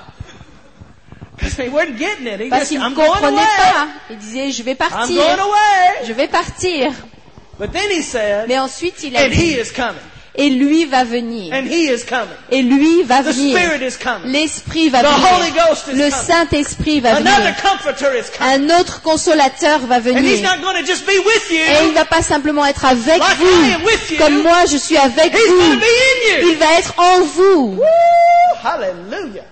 Speaker 1: Because they weren't getting it. He
Speaker 2: Parce
Speaker 1: just,
Speaker 2: qu'il ne
Speaker 1: I'm going
Speaker 2: comprenait
Speaker 1: away.
Speaker 2: pas. Il disait, je vais
Speaker 1: I'm
Speaker 2: partir.
Speaker 1: going away.
Speaker 2: Je vais partir.
Speaker 1: But then he said,
Speaker 2: Mais ensuite, il a
Speaker 1: and he
Speaker 2: dit,
Speaker 1: is coming.
Speaker 2: et lui va venir.
Speaker 1: And he is coming.
Speaker 2: Et lui va
Speaker 1: The
Speaker 2: venir.
Speaker 1: Spirit is coming.
Speaker 2: L'Esprit va
Speaker 1: The Holy
Speaker 2: venir.
Speaker 1: Ghost is
Speaker 2: Le
Speaker 1: coming.
Speaker 2: Saint-Esprit va
Speaker 1: Another
Speaker 2: venir.
Speaker 1: comforter is coming.
Speaker 2: Un autre consolateur va
Speaker 1: And he's
Speaker 2: venir.
Speaker 1: not going to just be with
Speaker 2: Et il
Speaker 1: you.
Speaker 2: ne va pas simplement être avec
Speaker 1: Like I am
Speaker 2: vous,
Speaker 1: with you.
Speaker 2: comme moi je suis avec
Speaker 1: He's going to
Speaker 2: vous.
Speaker 1: be in you.
Speaker 2: Il va être en vous.
Speaker 1: Woo! Hallelujah.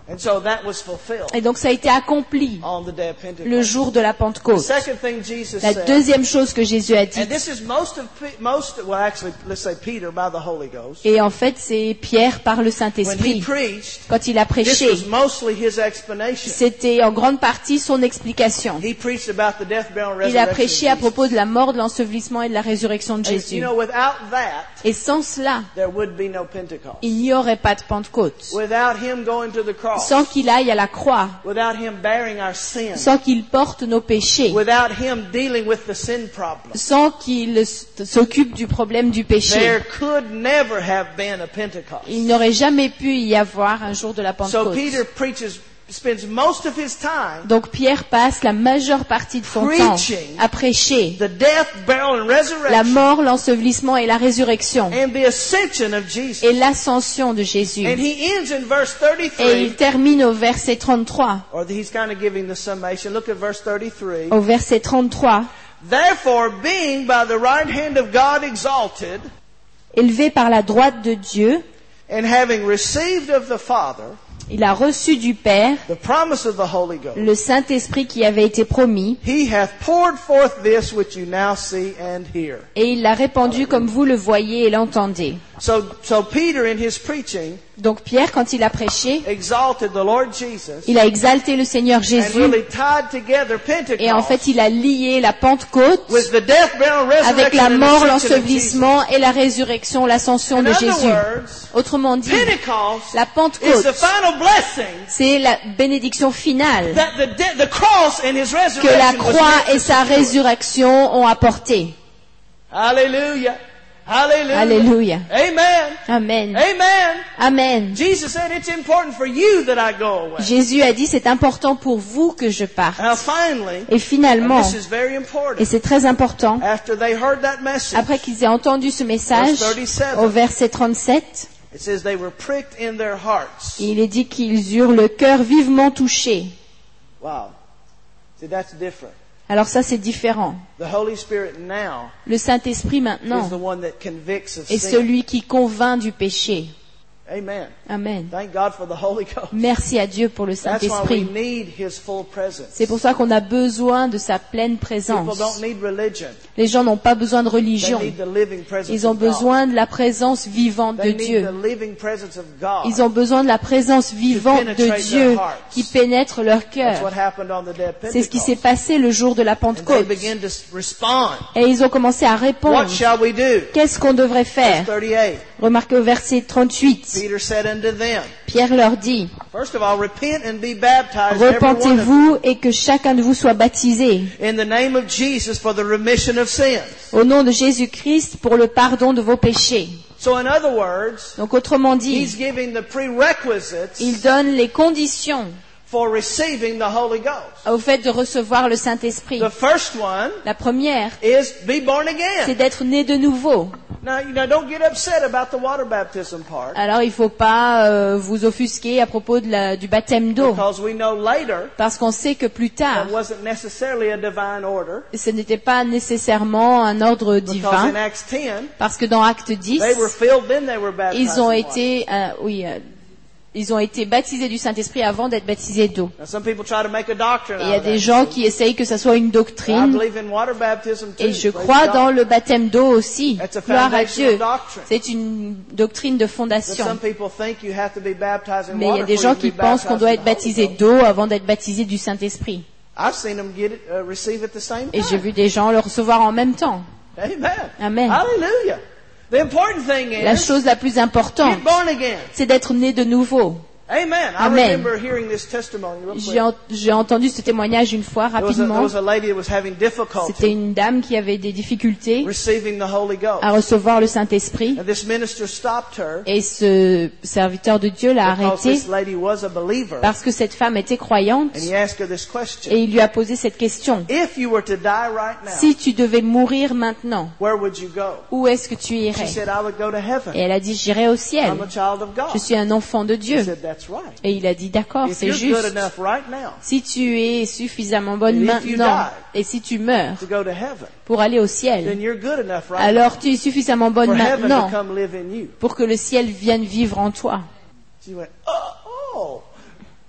Speaker 1: And so that was fulfilled
Speaker 2: Et donc ça a été accompli
Speaker 1: on the day of Pentecost.
Speaker 2: le jour de la
Speaker 1: The
Speaker 2: Pentecôte.
Speaker 1: second thing Jesus
Speaker 2: La
Speaker 1: said,
Speaker 2: deuxième chose que Jésus a dit,
Speaker 1: and this is most of, Pe- most, well actually, let's say Peter by the Holy Ghost.
Speaker 2: et en fait c'est Pierre par le
Speaker 1: When he
Speaker 2: Saint-Esprit.
Speaker 1: preached,
Speaker 2: Quand il a
Speaker 1: this
Speaker 2: prêché,
Speaker 1: was mostly his explanation.
Speaker 2: c'était en grande partie son explication.
Speaker 1: He preached about the death, burial, and
Speaker 2: Il a
Speaker 1: resurrection
Speaker 2: prêché à
Speaker 1: of Jesus.
Speaker 2: propos de la mort, de l'ensevelissement et de la résurrection de
Speaker 1: And, you
Speaker 2: Jésus.
Speaker 1: know, without that,
Speaker 2: Et sans cela,
Speaker 1: there would be no Pentecost.
Speaker 2: il n'y aurait pas de Pentecôte.
Speaker 1: Without him going to the cross.
Speaker 2: Sans qu'il aille à la croix,
Speaker 1: Without him bearing our sin.
Speaker 2: sans qu'il porte nos péchés,
Speaker 1: Without him dealing with the sin problem.
Speaker 2: sans qu'il s- s'occupe du problème du péché,
Speaker 1: There could never have been a Pentecost.
Speaker 2: il n'aurait jamais pu y avoir un jour de la
Speaker 1: So
Speaker 2: Pentecôte.
Speaker 1: Peter preaches, spends most of his time
Speaker 2: Donc Pierre passe la majeure partie de son temps
Speaker 1: Preaching
Speaker 2: à prêcher
Speaker 1: the death, burial, and
Speaker 2: la
Speaker 1: resurrection
Speaker 2: mort, l'ensevelissement et la résurrection
Speaker 1: and the ascension of Jesus.
Speaker 2: et l'ascension de Jésus.
Speaker 1: And he ends in verse
Speaker 2: Et il
Speaker 1: thirty-three,
Speaker 2: termine au verset trente-trois.
Speaker 1: or he's kind of giving the summation. Look at verse thirty-three.
Speaker 2: Au verset trente-trois,
Speaker 1: Therefore, being by the right hand of God exalted,
Speaker 2: élevé par la droite de Dieu,
Speaker 1: and having received of the Father
Speaker 2: il a reçu du Père
Speaker 1: the promise of the Holy Ghost,
Speaker 2: le Saint-Esprit qui avait été promis,
Speaker 1: he hath poured forth this which you now see and hear.
Speaker 2: et il l'a répandu comme vous le voyez et l'entendez.
Speaker 1: So, so Peter in his preaching
Speaker 2: Donc Pierre, quand il a prêché,
Speaker 1: exalted the Lord Jesus
Speaker 2: il a exalté le Seigneur
Speaker 1: and
Speaker 2: Jésus,
Speaker 1: really tied together Pentecost
Speaker 2: et en fait il a lié la Pentecôte
Speaker 1: with the death, burial,
Speaker 2: avec la
Speaker 1: resurrection, and
Speaker 2: mort,
Speaker 1: ascension of Jesus.
Speaker 2: l'ensevelissement et la résurrection, l'ascension
Speaker 1: In
Speaker 2: de
Speaker 1: other
Speaker 2: Jésus.
Speaker 1: words,
Speaker 2: Autrement dit,
Speaker 1: Pentecost
Speaker 2: la
Speaker 1: is
Speaker 2: Pentecôte,
Speaker 1: the final blessing
Speaker 2: c'est la bénédiction finale
Speaker 1: that the, de- the cross and his
Speaker 2: que la
Speaker 1: resurrection was
Speaker 2: croix
Speaker 1: meant to
Speaker 2: et sa
Speaker 1: secure.
Speaker 2: résurrection ont apporté.
Speaker 1: Hallelujah. Hallelujah.
Speaker 2: Alléluia.
Speaker 1: Amen.
Speaker 2: Amen.
Speaker 1: Amen.
Speaker 2: Amen.
Speaker 1: Jesus said it's important for you that I go away.
Speaker 2: Jésus a dit, c'est important pour vous que je parte.
Speaker 1: Now finally,
Speaker 2: Et finalement,
Speaker 1: and this is very
Speaker 2: et
Speaker 1: important,
Speaker 2: c'est très important,
Speaker 1: after they heard that message,
Speaker 2: après qu'ils aient entendu ce message,
Speaker 1: Verse thirty-seven.
Speaker 2: au verset trente-sept,
Speaker 1: it says they were pricked in their hearts.
Speaker 2: il est dit qu'ils eurent le cœur vivement touché.
Speaker 1: Wow. See, that's different.
Speaker 2: Alors ça, c'est différent.
Speaker 1: The Holy Spirit now
Speaker 2: Le Saint-Esprit
Speaker 1: is
Speaker 2: maintenant
Speaker 1: the one that convicts of
Speaker 2: est
Speaker 1: sin.
Speaker 2: celui qui convainc du péché.
Speaker 1: Amen.
Speaker 2: Amen.
Speaker 1: Thank God for the Holy Ghost.
Speaker 2: Merci à Dieu pour le
Speaker 1: That's why we
Speaker 2: Saint-Esprit.
Speaker 1: need His full presence.
Speaker 2: C'est pour ça qu'on a besoin de sa pleine
Speaker 1: People
Speaker 2: présence.
Speaker 1: don't need religion.
Speaker 2: Les gens n'ont pas besoin de
Speaker 1: They
Speaker 2: religion.
Speaker 1: need the living presence
Speaker 2: Ils ont
Speaker 1: of God.
Speaker 2: besoin de la présence vivante de
Speaker 1: They need
Speaker 2: Dieu.
Speaker 1: the living presence of God.
Speaker 2: Ils ont besoin de la présence vivante de
Speaker 1: penetrate
Speaker 2: Dieu
Speaker 1: their hearts.
Speaker 2: qui pénètre leur
Speaker 1: That's what
Speaker 2: cœur.
Speaker 1: happened on the day of
Speaker 2: C'est ce qui s'est
Speaker 1: Pentecost.
Speaker 2: passé le jour de la
Speaker 1: And they
Speaker 2: Pentecôte.
Speaker 1: began to s- respond.
Speaker 2: Et ils ont commencé à répondre.
Speaker 1: What shall we do?
Speaker 2: Qu'est-ce qu'on devrait
Speaker 1: Verse
Speaker 2: faire?
Speaker 1: thirty-eight.
Speaker 2: Remarquez au verset trente-huit.
Speaker 1: Peter said unto them,
Speaker 2: Pierre leur dit,
Speaker 1: first of all, repent and be baptized, every one of you,
Speaker 2: repentez-vous et que chacun de vous soit baptisé
Speaker 1: in the name of Jesus for the remission of sins.
Speaker 2: au nom de Jésus-Christ pour le pardon de vos péchés.
Speaker 1: So in other words,
Speaker 2: Donc autrement
Speaker 1: he's
Speaker 2: dit,
Speaker 1: giving the prerequisites
Speaker 2: il donne les conditions
Speaker 1: for receiving the Holy Ghost.
Speaker 2: au fait de recevoir le Saint-Esprit.
Speaker 1: The first one
Speaker 2: La première,
Speaker 1: is be born
Speaker 2: c'est
Speaker 1: again.
Speaker 2: d'être né de nouveau.
Speaker 1: Now, you know, don't get upset about the water baptism part,
Speaker 2: Alors il ne faut pas euh, vous offusquer à propos de la- du baptême d'eau,
Speaker 1: because we know later
Speaker 2: parce qu'on sait que plus tard,
Speaker 1: that wasn't necessarily a divine order,
Speaker 2: ce n'était pas nécessairement un ordre
Speaker 1: because
Speaker 2: divin,
Speaker 1: in Acts ten,
Speaker 2: parce que dans Acte dix,
Speaker 1: they were filled, then they were baptized
Speaker 2: ils ont
Speaker 1: in water.
Speaker 2: été, euh, oui, euh, ils ont été baptisés du Saint-Esprit avant d'être baptisés d'eau.
Speaker 1: Now, some people try to make a doctrine
Speaker 2: Et il
Speaker 1: out
Speaker 2: y a
Speaker 1: of
Speaker 2: des
Speaker 1: that.
Speaker 2: gens qui essayent que ça soit une
Speaker 1: I
Speaker 2: doctrine,
Speaker 1: believe in water baptism too.
Speaker 2: et je
Speaker 1: Praise
Speaker 2: crois
Speaker 1: God.
Speaker 2: dans le baptême d'eau aussi.
Speaker 1: It's a
Speaker 2: Gloire à
Speaker 1: foundational
Speaker 2: Dieu.
Speaker 1: doctrine.
Speaker 2: C'est une doctrine de
Speaker 1: But
Speaker 2: fondation.
Speaker 1: some people think you have to be baptized in
Speaker 2: Mais il y
Speaker 1: water
Speaker 2: a des
Speaker 1: before
Speaker 2: gens
Speaker 1: you can
Speaker 2: qui
Speaker 1: be
Speaker 2: pensent qu'on
Speaker 1: baptized
Speaker 2: doit
Speaker 1: in
Speaker 2: être
Speaker 1: the Holy
Speaker 2: baptisé
Speaker 1: Ghost.
Speaker 2: d'eau avant d'être baptisé du Saint-Esprit.
Speaker 1: I've seen them get it, uh, receive it the same
Speaker 2: Et j'ai
Speaker 1: time.
Speaker 2: vu des gens le recevoir en même temps.
Speaker 1: Amen.
Speaker 2: Amen.
Speaker 1: Hallelujah. The important thing is
Speaker 2: La chose la plus importante,
Speaker 1: get born again.
Speaker 2: c'est d'être né de nouveau.
Speaker 1: Amen. I
Speaker 2: Amen.
Speaker 1: remember hearing this testimony real quick.
Speaker 2: J'ai en- j'ai entendu ce témoignage une fois,
Speaker 1: There was, a, there
Speaker 2: rapidement.
Speaker 1: was a lady that was having
Speaker 2: C'était
Speaker 1: difficulty
Speaker 2: une dame qui avait des difficultés
Speaker 1: receiving the Holy Ghost.
Speaker 2: à recevoir le Saint-Esprit.
Speaker 1: And this minister stopped her
Speaker 2: Et ce serviteur de Dieu l'a
Speaker 1: because
Speaker 2: arrêté
Speaker 1: this lady was a believer.
Speaker 2: parce que cette femme était croyante
Speaker 1: And he asked her this question.
Speaker 2: et il lui a posé cette question.
Speaker 1: If you were to die right now,
Speaker 2: Si tu devais mourir maintenant,
Speaker 1: where would you go?
Speaker 2: où est-ce que tu
Speaker 1: She
Speaker 2: irais?
Speaker 1: said, I would go to
Speaker 2: Et
Speaker 1: heaven.
Speaker 2: elle a dit, j'irai au ciel.
Speaker 1: I'm a child of God.
Speaker 2: Je suis un enfant de
Speaker 1: He
Speaker 2: Dieu.
Speaker 1: said, that's right.
Speaker 2: Et il a dit, d'accord,
Speaker 1: If
Speaker 2: c'est
Speaker 1: you're good
Speaker 2: juste.
Speaker 1: enough right now
Speaker 2: Si tu es suffisamment bonne
Speaker 1: And if you
Speaker 2: maintenant
Speaker 1: die,
Speaker 2: et si tu meurs
Speaker 1: to go to heaven,
Speaker 2: pour aller au
Speaker 1: then
Speaker 2: ciel,
Speaker 1: you're good enough right
Speaker 2: alors tu es suffisamment
Speaker 1: now
Speaker 2: bonne
Speaker 1: for heaven to
Speaker 2: maintenant
Speaker 1: come live in you.
Speaker 2: pour que le ciel vienne vivre en toi.
Speaker 1: She went, oh, oh.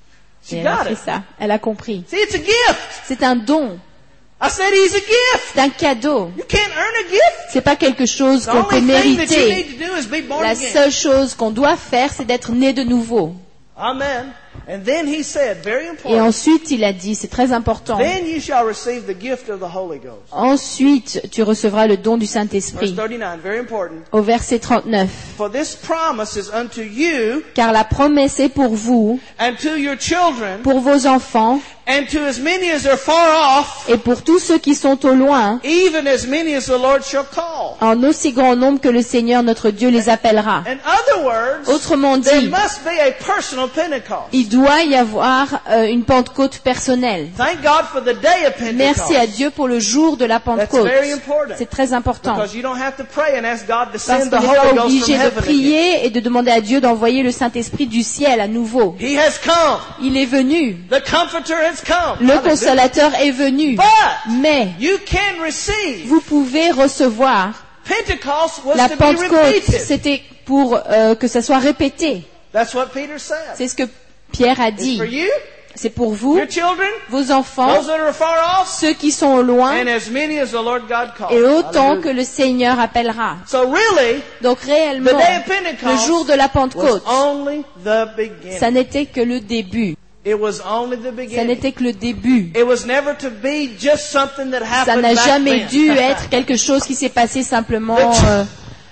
Speaker 1: She
Speaker 2: Et elle a
Speaker 1: got
Speaker 2: fait
Speaker 1: it.
Speaker 2: ça. Elle a compris.
Speaker 1: See, it's a gift.
Speaker 2: C'est un don.
Speaker 1: I said he's a gift.
Speaker 2: C'est un cadeau.
Speaker 1: You can't earn a gift.
Speaker 2: C'est pas quelque chose
Speaker 1: The
Speaker 2: qu'on peut
Speaker 1: only thing that you
Speaker 2: mériter.
Speaker 1: need to do is be born
Speaker 2: La
Speaker 1: again.
Speaker 2: seule chose qu'on doit faire, c'est d'être né de nouveau.
Speaker 1: Amen. And then he said, very
Speaker 2: Et
Speaker 1: important,
Speaker 2: ensuite, il a dit, c'est très important.
Speaker 1: then you shall receive the gift of the Holy Ghost.
Speaker 2: Ensuite, tu recevras le don du
Speaker 1: Verse
Speaker 2: Saint-Esprit.
Speaker 1: thirty-nine, very important.
Speaker 2: Au verset trente-neuf.
Speaker 1: For this promise is unto you
Speaker 2: Car la promesse est pour vous,
Speaker 1: and to your children
Speaker 2: pour vos enfants,
Speaker 1: and to as many as are far off,
Speaker 2: et pour tous ceux qui sont au loin,
Speaker 1: even as many as the Lord shall call.
Speaker 2: en aussi grand nombre que le Seigneur notre Dieu les appellera.
Speaker 1: In other words,
Speaker 2: Autrement
Speaker 1: there
Speaker 2: dit,
Speaker 1: must be a personal Pentecost.
Speaker 2: il doit y avoir euh, une Pentecôte personnelle.
Speaker 1: Thank God for the day of Pentecost.
Speaker 2: Merci à Dieu pour le jour de la
Speaker 1: That's
Speaker 2: Pentecôte.
Speaker 1: very important.
Speaker 2: C'est très important.
Speaker 1: Because you don't have to pray and ask God to
Speaker 2: Parce
Speaker 1: send the
Speaker 2: qu'on n'est
Speaker 1: Holy
Speaker 2: pas
Speaker 1: Ghost from
Speaker 2: obligé de
Speaker 1: heaven again.
Speaker 2: prier et de demander à Dieu d'envoyer le Saint-Esprit du ciel à nouveau.
Speaker 1: He has come.
Speaker 2: Il est venu.
Speaker 1: The Comforter has come.
Speaker 2: Le
Speaker 1: Hallelujah.
Speaker 2: consolateur est venu.
Speaker 1: But
Speaker 2: Mais
Speaker 1: you can receive.
Speaker 2: vous pouvez recevoir.
Speaker 1: Pentecost was
Speaker 2: La
Speaker 1: to be
Speaker 2: Pentecôte,
Speaker 1: repeated.
Speaker 2: c'était pour euh, que ça soit répété.
Speaker 1: That's what Peter said.
Speaker 2: C'est ce que Pierre a
Speaker 1: It's
Speaker 2: dit.
Speaker 1: for you,
Speaker 2: C'est pour vous,
Speaker 1: your children,
Speaker 2: vos enfants,
Speaker 1: those that are far off,
Speaker 2: ceux qui sont au loin,
Speaker 1: and as many as the Lord God calls.
Speaker 2: et autant
Speaker 1: Hallelujah.
Speaker 2: que le Seigneur appellera.
Speaker 1: So really,
Speaker 2: Donc
Speaker 1: the
Speaker 2: réellement,
Speaker 1: day of
Speaker 2: le
Speaker 1: Pentecost
Speaker 2: jour de la
Speaker 1: was
Speaker 2: Pentecôte,
Speaker 1: only the beginning.
Speaker 2: ça n'était que le début.
Speaker 1: It was only the
Speaker 2: Ça
Speaker 1: beginning.
Speaker 2: n'était que le début.
Speaker 1: It was never to be just something that
Speaker 2: Ça
Speaker 1: happened
Speaker 2: n'a
Speaker 1: back
Speaker 2: jamais
Speaker 1: then.
Speaker 2: dû être quelque chose qui s'est passé simplement euh,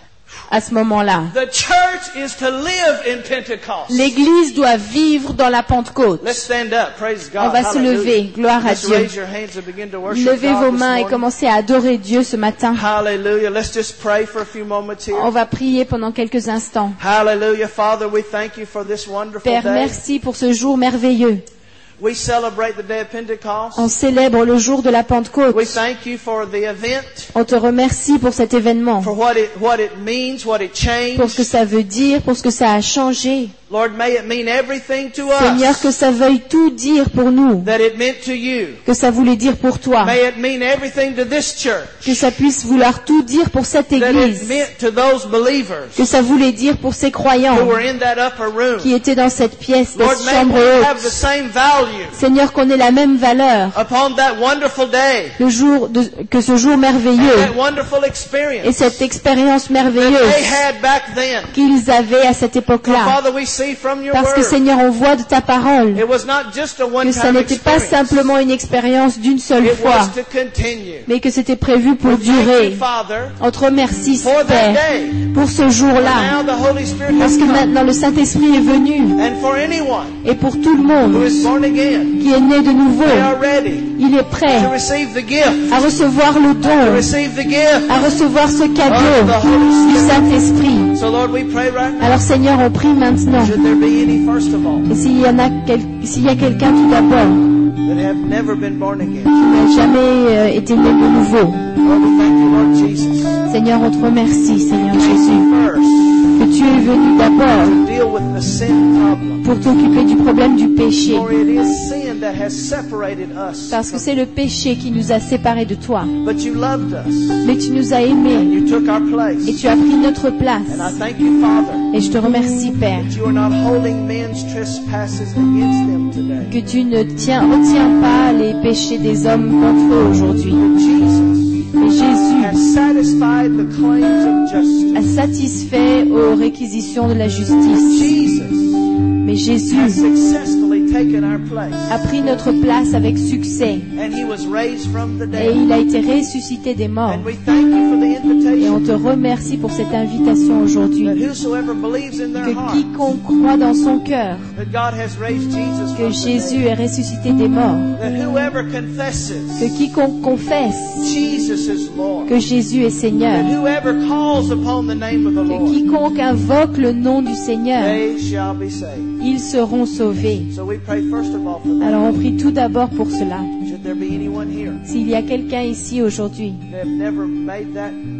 Speaker 2: à ce moment-là.
Speaker 1: The church is to live in Pentecost.
Speaker 2: L'Église doit vivre dans la Pentecôte.
Speaker 1: Let's stand up. Praise God.
Speaker 2: On va se
Speaker 1: Hallelujah.
Speaker 2: lever. Gloire à
Speaker 1: Let's
Speaker 2: Dieu.
Speaker 1: raise your hands and begin to worship
Speaker 2: Levez
Speaker 1: God
Speaker 2: vos
Speaker 1: this
Speaker 2: mains et
Speaker 1: morning.
Speaker 2: commencez à adorer Dieu ce matin.
Speaker 1: Hallelujah. Let's just pray for a few moments here.
Speaker 2: On va prier pendant quelques instants.
Speaker 1: Hallelujah. Father, we thank you for this wonderful
Speaker 2: Père,
Speaker 1: day.
Speaker 2: merci pour ce jour merveilleux.
Speaker 1: We celebrate the day of Pentecost.
Speaker 2: On célèbre le jour de la Pentecôte.
Speaker 1: We thank you for the event,
Speaker 2: On te remercie pour cet événement,
Speaker 1: for what it, what it means, what it
Speaker 2: pour ce que
Speaker 1: changed.
Speaker 2: ça veut dire, pour ce que ça a changé.
Speaker 1: Lord, may it mean everything to
Speaker 2: Seigneur,
Speaker 1: us
Speaker 2: que ça veuille tout dire pour nous,
Speaker 1: that it meant to you.
Speaker 2: que ça voulait dire pour toi,
Speaker 1: May it mean everything to this church
Speaker 2: que ça puisse vouloir tout dire pour cette
Speaker 1: that it
Speaker 2: Église,
Speaker 1: meant to those believers
Speaker 2: que ça voulait dire pour ces croyants
Speaker 1: who were in that upper room.
Speaker 2: qui étaient dans cette pièce,
Speaker 1: Lord,
Speaker 2: cette
Speaker 1: may
Speaker 2: chambre
Speaker 1: we have the
Speaker 2: haute.
Speaker 1: same value
Speaker 2: Seigneur, qu'on ait la même valeur
Speaker 1: upon that wonderful day,
Speaker 2: le jour de, que ce jour
Speaker 1: and
Speaker 2: merveilleux
Speaker 1: that wonderful
Speaker 2: et
Speaker 1: experience
Speaker 2: cette expérience
Speaker 1: that
Speaker 2: merveilleuse
Speaker 1: they had back then.
Speaker 2: qu'ils avaient à cette
Speaker 1: For
Speaker 2: époque-là.
Speaker 1: Father, we see from your
Speaker 2: Parce que
Speaker 1: word,
Speaker 2: Seigneur, on voit de ta parole
Speaker 1: it was not just a
Speaker 2: que ça
Speaker 1: one-time
Speaker 2: n'était pas
Speaker 1: experience.
Speaker 2: simplement une expérience d'une seule
Speaker 1: It
Speaker 2: fois,
Speaker 1: was to continue.
Speaker 2: mais que c'était prévu pour
Speaker 1: Thank you,
Speaker 2: durer.
Speaker 1: Father,
Speaker 2: On te remercie,
Speaker 1: for that
Speaker 2: Père,
Speaker 1: day.
Speaker 2: pour ce
Speaker 1: Now
Speaker 2: jour-là,
Speaker 1: the Holy Spirit
Speaker 2: parce
Speaker 1: has
Speaker 2: que
Speaker 1: come.
Speaker 2: maintenant le Saint-Esprit est venu,
Speaker 1: And for anyone
Speaker 2: et pour tout le
Speaker 1: who
Speaker 2: monde
Speaker 1: is born again,
Speaker 2: qui est né de nouveau,
Speaker 1: they are ready
Speaker 2: il est prêt
Speaker 1: to receive the gift,
Speaker 2: à recevoir le
Speaker 1: to
Speaker 2: don,
Speaker 1: receive the gift
Speaker 2: à recevoir ce
Speaker 1: of
Speaker 2: cadeau
Speaker 1: the Holy
Speaker 2: du
Speaker 1: Spirit.
Speaker 2: Saint-Esprit.
Speaker 1: So Lord, we pray right now,
Speaker 2: Alors Seigneur, on prie maintenant.
Speaker 1: should there be any, first of all,
Speaker 2: Et s'il y en a quel- s'il y a quelqu'un tout d'abord
Speaker 1: that have never been born again,
Speaker 2: qui n'a jamais euh, été né de nouveau,
Speaker 1: Lord, we thank you, Lord Jesus.
Speaker 2: Seigneur, on te remercie, Seigneur
Speaker 1: Thank
Speaker 2: Jésus,
Speaker 1: you first
Speaker 2: que tu es venu d'abord
Speaker 1: to deal with the sin problem.
Speaker 2: pour t'occuper du problème du péché.
Speaker 1: For it is sin that has separated us.
Speaker 2: Parce que
Speaker 1: from-
Speaker 2: c'est le péché qui nous a séparés de toi.
Speaker 1: But you loved us.
Speaker 2: Mais tu nous as aimés
Speaker 1: You took our place.
Speaker 2: et tu as pris notre
Speaker 1: And I
Speaker 2: place.
Speaker 1: thank you, Father,
Speaker 2: Et je te remercie, Père,
Speaker 1: that you are not holding men's trespasses against them today.
Speaker 2: que tu ne tiens, retiens pas les péchés des hommes contre eux aujourd'hui.
Speaker 1: Jesus
Speaker 2: Mais Jésus
Speaker 1: has satisfied the claims of justice.
Speaker 2: a satisfait aux réquisitions de la justice.
Speaker 1: Jesus
Speaker 2: Mais
Speaker 1: has
Speaker 2: Jésus
Speaker 1: successfully taken our place.
Speaker 2: a pris notre place avec succès
Speaker 1: And he was raised from the
Speaker 2: et
Speaker 1: dead.
Speaker 2: il a été ressuscité des morts.
Speaker 1: And we thank you for the
Speaker 2: Et on
Speaker 1: invitation
Speaker 2: te remercie pour cette invitation aujourd'hui.
Speaker 1: that whosoever believes in their
Speaker 2: Que
Speaker 1: heart
Speaker 2: quiconque croit dans son cœur
Speaker 1: that God has raised Jesus
Speaker 2: que
Speaker 1: from the
Speaker 2: Jésus
Speaker 1: dead,
Speaker 2: est ressuscité des morts,
Speaker 1: that whoever confesses
Speaker 2: que quiconque confesse
Speaker 1: Jesus is Lord,
Speaker 2: que Jésus est Seigneur,
Speaker 1: that whoever calls upon the name of the
Speaker 2: que
Speaker 1: Lord,
Speaker 2: quiconque invoque le nom du Seigneur,
Speaker 1: they shall be saved.
Speaker 2: ils seront sauvés.
Speaker 1: So we pray first of all for that.
Speaker 2: Alors on prie tout d'abord pour cela.
Speaker 1: Should there be anyone here
Speaker 2: S'il y a quelqu'un ici aujourd'hui
Speaker 1: that have never made that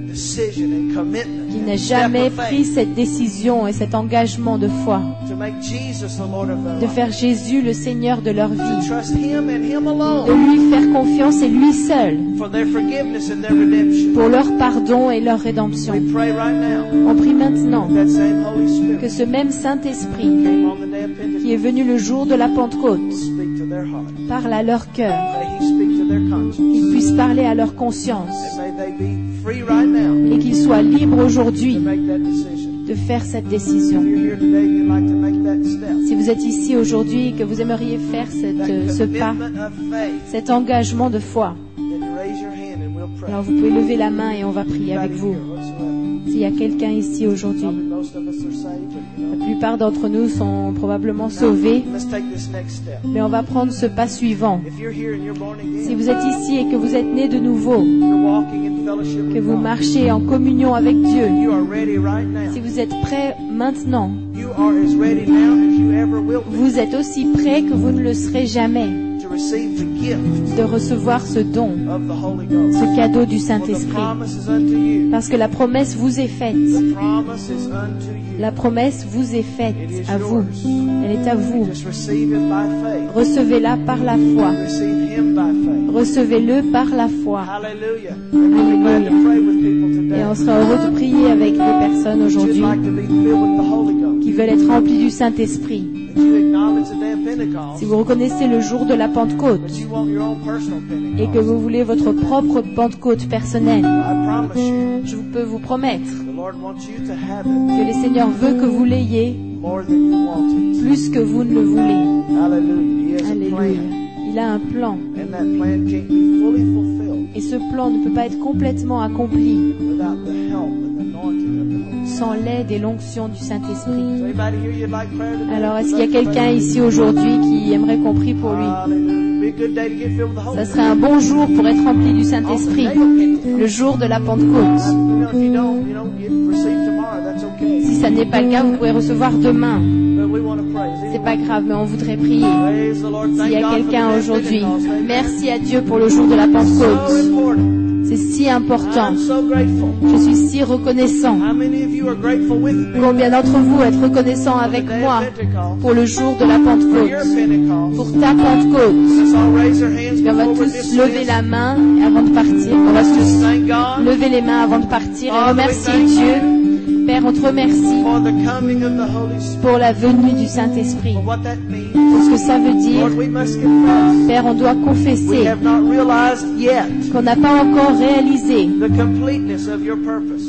Speaker 1: decision and commitment
Speaker 2: qui
Speaker 1: and
Speaker 2: n'a
Speaker 1: step
Speaker 2: jamais
Speaker 1: of
Speaker 2: pris
Speaker 1: faith
Speaker 2: cette décision et cet engagement de foi,
Speaker 1: to make Jesus the Lord of their
Speaker 2: de
Speaker 1: life,
Speaker 2: faire Jésus le Seigneur de leur
Speaker 1: to
Speaker 2: vie,
Speaker 1: trust Him and Him
Speaker 2: de
Speaker 1: alone
Speaker 2: lui faire confiance et lui seul
Speaker 1: for their forgiveness and their redemption.
Speaker 2: pour leur pardon et leur rédemption.
Speaker 1: We pray right now
Speaker 2: On prie maintenant
Speaker 1: that same Holy
Speaker 2: que
Speaker 1: Spirit
Speaker 2: ce même Saint-Esprit
Speaker 1: came on the day of Pentecost
Speaker 2: qui est venu le jour de la Pentecôte
Speaker 1: will speak to their heart.
Speaker 2: parle à leur cœur,
Speaker 1: May He speak to their conscience.
Speaker 2: qu'il puisse parler à leur conscience
Speaker 1: And may they be free right now
Speaker 2: et qu'ils soient libres aujourd'hui
Speaker 1: to make that decision.
Speaker 2: de faire cette
Speaker 1: If
Speaker 2: décision.
Speaker 1: you're here today and you'd like to make that step,
Speaker 2: Si vous êtes ici aujourd'hui et que vous aimeriez faire
Speaker 1: that
Speaker 2: cette, ce pas,
Speaker 1: commitment of faith,
Speaker 2: cet engagement de foi,
Speaker 1: then raise your hand and we'll pray.
Speaker 2: alors vous pouvez lever la main et on va prier avec
Speaker 1: Anybody
Speaker 2: vous.
Speaker 1: here whatsoever.
Speaker 2: S'il y a quelqu'un ici aujourd'hui,
Speaker 1: Probably most of us are saved, but you
Speaker 2: la
Speaker 1: know.
Speaker 2: plupart d'entre nous sont probablement sauvés,
Speaker 1: Let's take this next step.
Speaker 2: mais on va prendre ce pas suivant.
Speaker 1: If you're here and you're born
Speaker 2: Si
Speaker 1: again,
Speaker 2: vous êtes ici et que vous êtes né de nouveau,
Speaker 1: you're walking in fellowship
Speaker 2: que
Speaker 1: with
Speaker 2: vous
Speaker 1: God,
Speaker 2: marchez en communion avec Dieu,
Speaker 1: you are ready right now.
Speaker 2: si vous êtes prêt maintenant,
Speaker 1: You are as ready now as you ever will be
Speaker 2: vous êtes aussi prêt que vous ne le serez jamais
Speaker 1: to receive the gift
Speaker 2: de recevoir ce don,
Speaker 1: of the Holy Ghost.
Speaker 2: ce cadeau du
Speaker 1: For the
Speaker 2: Saint-Esprit.
Speaker 1: promise is unto you.
Speaker 2: Parce que la promesse vous est faite.
Speaker 1: The promise is unto you.
Speaker 2: La promesse vous est faite à vous. Elle est à vous.
Speaker 1: Just receive it by faith.
Speaker 2: Recevez-la par la foi.
Speaker 1: Receive Him by faith.
Speaker 2: Recevez-le par la foi.
Speaker 1: Hallelujah. And we'll be glad to pray with people today.
Speaker 2: Et on sera heureux de prier avec des personnes
Speaker 1: You'd
Speaker 2: aujourd'hui
Speaker 1: like to be filled with the Holy Ghost.
Speaker 2: qui veulent être remplies du Saint-Esprit.
Speaker 1: That you acknowledge the day of Pentecost,
Speaker 2: Si vous reconnaissez le jour de la Pentecôte
Speaker 1: but you want your own personal
Speaker 2: et que
Speaker 1: Pentecost.
Speaker 2: vous voulez votre propre Pentecôte personnelle,
Speaker 1: I promise you,
Speaker 2: je peux vous promettre
Speaker 1: the Lord wants you to have it
Speaker 2: que le Seigneur veut que vous l'ayez
Speaker 1: more than you want it.
Speaker 2: plus que vous ne le voulez.
Speaker 1: Hallelujah. He has a
Speaker 2: Alléluia.
Speaker 1: plan,
Speaker 2: Il a un plan.
Speaker 1: and that plan can't be fully fulfilled
Speaker 2: Et ce plan ne peut pas être complètement accompli
Speaker 1: without the help and the anointing of the Holy Spirit.
Speaker 2: sans l'aide et l'onction du
Speaker 1: So
Speaker 2: Saint-Esprit.
Speaker 1: anybody here you'd like prayer today?
Speaker 2: Alors, est-ce qu'il y a quelqu'un ici aujourd'hui qui aimerait qu'on prie pour lui?
Speaker 1: Hallelujah. Be a good day to get filled with the Holy
Speaker 2: Ça
Speaker 1: Spirit.
Speaker 2: serait un bon jour pour être rempli du Saint-Esprit, le jour de la Pentecôte.
Speaker 1: You know, if you don't, you know, you receive tomorrow, that's okay.
Speaker 2: Si ça n'est pas le cas, vous pouvez recevoir demain.
Speaker 1: But we want to pray.
Speaker 2: C'est pas grave, mais on voudrait prier.
Speaker 1: Praise the Lord.
Speaker 2: S'il
Speaker 1: Thank
Speaker 2: y a
Speaker 1: God for the
Speaker 2: quelqu'un
Speaker 1: day of
Speaker 2: aujourd'hui,
Speaker 1: Pentecost. Amen.
Speaker 2: merci à Dieu pour le jour de la
Speaker 1: So
Speaker 2: Pentecôte.
Speaker 1: important.
Speaker 2: C'est si important.
Speaker 1: I'm so grateful.
Speaker 2: Je suis si reconnaissant.
Speaker 1: How many of you are grateful with me
Speaker 2: Combien d'entre vous êtes reconnaissants avec
Speaker 1: for the day
Speaker 2: moi
Speaker 1: of Pentecost?
Speaker 2: pour le jour de la
Speaker 1: For your
Speaker 2: Pentecôte,
Speaker 1: Pentecost.
Speaker 2: pour ta Pentecôte?
Speaker 1: Let's all raise our hands
Speaker 2: Et on va
Speaker 1: before we're
Speaker 2: tous lever
Speaker 1: dismissed.
Speaker 2: la main avant de partir. On va
Speaker 1: Let's just
Speaker 2: tous
Speaker 1: thank God
Speaker 2: lever les mains avant de partir et
Speaker 1: Father, we
Speaker 2: remercier
Speaker 1: thank
Speaker 2: Dieu. Père, on te remercie
Speaker 1: for the coming of the Holy Spirit.
Speaker 2: pour la venue du Saint-Esprit,
Speaker 1: For what that means.
Speaker 2: pour ce que ça veut dire.
Speaker 1: Lord, we must confess.
Speaker 2: Père, on doit
Speaker 1: We
Speaker 2: confesser
Speaker 1: have not realized yet
Speaker 2: qu'on n'a pas encore réalisé
Speaker 1: the completeness of your purpose.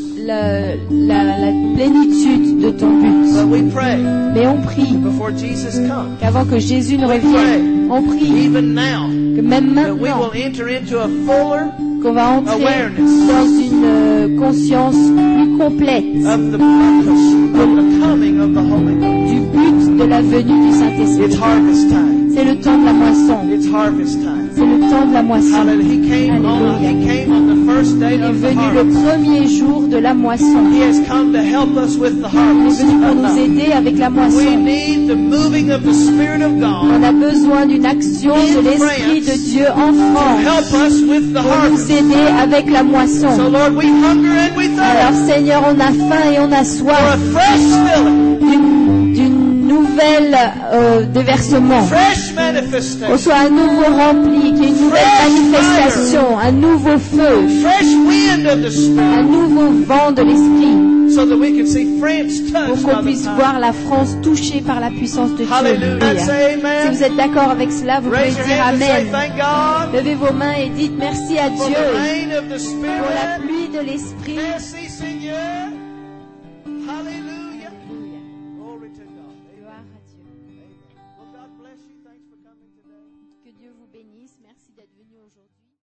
Speaker 2: le- la, la plénitude de ton but.
Speaker 1: But we pray
Speaker 2: Mais on prie
Speaker 1: before Jesus comes,
Speaker 2: qu'avant que Jésus ne revienne, on prie
Speaker 1: even now,
Speaker 2: que même
Speaker 1: that we
Speaker 2: maintenant,
Speaker 1: will enter into a fuller
Speaker 2: qu'on va entrer
Speaker 1: awareness
Speaker 2: dans une euh, conscience plus complète
Speaker 1: of the purpose of the coming of the Holy Ghost.
Speaker 2: du but de la venue du
Speaker 1: It's
Speaker 2: Saint-Esprit.
Speaker 1: harvest time.
Speaker 2: C'est le temps de la moisson.
Speaker 1: It's harvest time.
Speaker 2: C'est le temps de la moisson.
Speaker 1: Hallelujah. He came on,
Speaker 2: Alléluia.
Speaker 1: he came on the first day
Speaker 2: Il est
Speaker 1: of the
Speaker 2: venu le
Speaker 1: harvest.
Speaker 2: premier jour de la moisson.
Speaker 1: He has come to help us with the
Speaker 2: Il est
Speaker 1: harvest.
Speaker 2: venu pour nous aider avec la
Speaker 1: We
Speaker 2: moisson.
Speaker 1: need the moving of the Spirit of
Speaker 2: On
Speaker 1: God
Speaker 2: a besoin d'une action de l'Esprit de Dieu en
Speaker 1: to
Speaker 2: France
Speaker 1: help us with the
Speaker 2: pour nous
Speaker 1: harvest.
Speaker 2: aider avec la
Speaker 1: So
Speaker 2: moisson.
Speaker 1: Lord, we hunger and we
Speaker 2: Alors
Speaker 1: thirst
Speaker 2: Seigneur, on a faim et on a
Speaker 1: for a
Speaker 2: soif
Speaker 1: fresh filling,
Speaker 2: d'une d'une nouvelle euh, déversement.
Speaker 1: fresh
Speaker 2: Qu'on
Speaker 1: manifestation,
Speaker 2: soit à nouveau rempli, qu'il y ait une nouvelle manifestation, un nouveau feu,
Speaker 1: fresh wind of the
Speaker 2: un
Speaker 1: Spirit,
Speaker 2: nouveau vent de l'Esprit,
Speaker 1: so that we can see France
Speaker 2: pour
Speaker 1: touched
Speaker 2: qu'on
Speaker 1: by the
Speaker 2: puisse
Speaker 1: power.
Speaker 2: voir la France touchée par la puissance de Dieu.
Speaker 1: Hallelujah.
Speaker 2: Alléluia.
Speaker 1: Say
Speaker 2: Si
Speaker 1: amen.
Speaker 2: vous êtes d'accord avec cela, vous pouvez
Speaker 1: Raise your
Speaker 2: dire
Speaker 1: hand and say
Speaker 2: Amen.
Speaker 1: thank God
Speaker 2: Levez vos mains et dites merci à
Speaker 1: for
Speaker 2: Dieu
Speaker 1: the rain of the
Speaker 2: pour la
Speaker 1: Spirit.
Speaker 2: pluie de l'Esprit.
Speaker 1: Merci Seigneur. Hallelujah.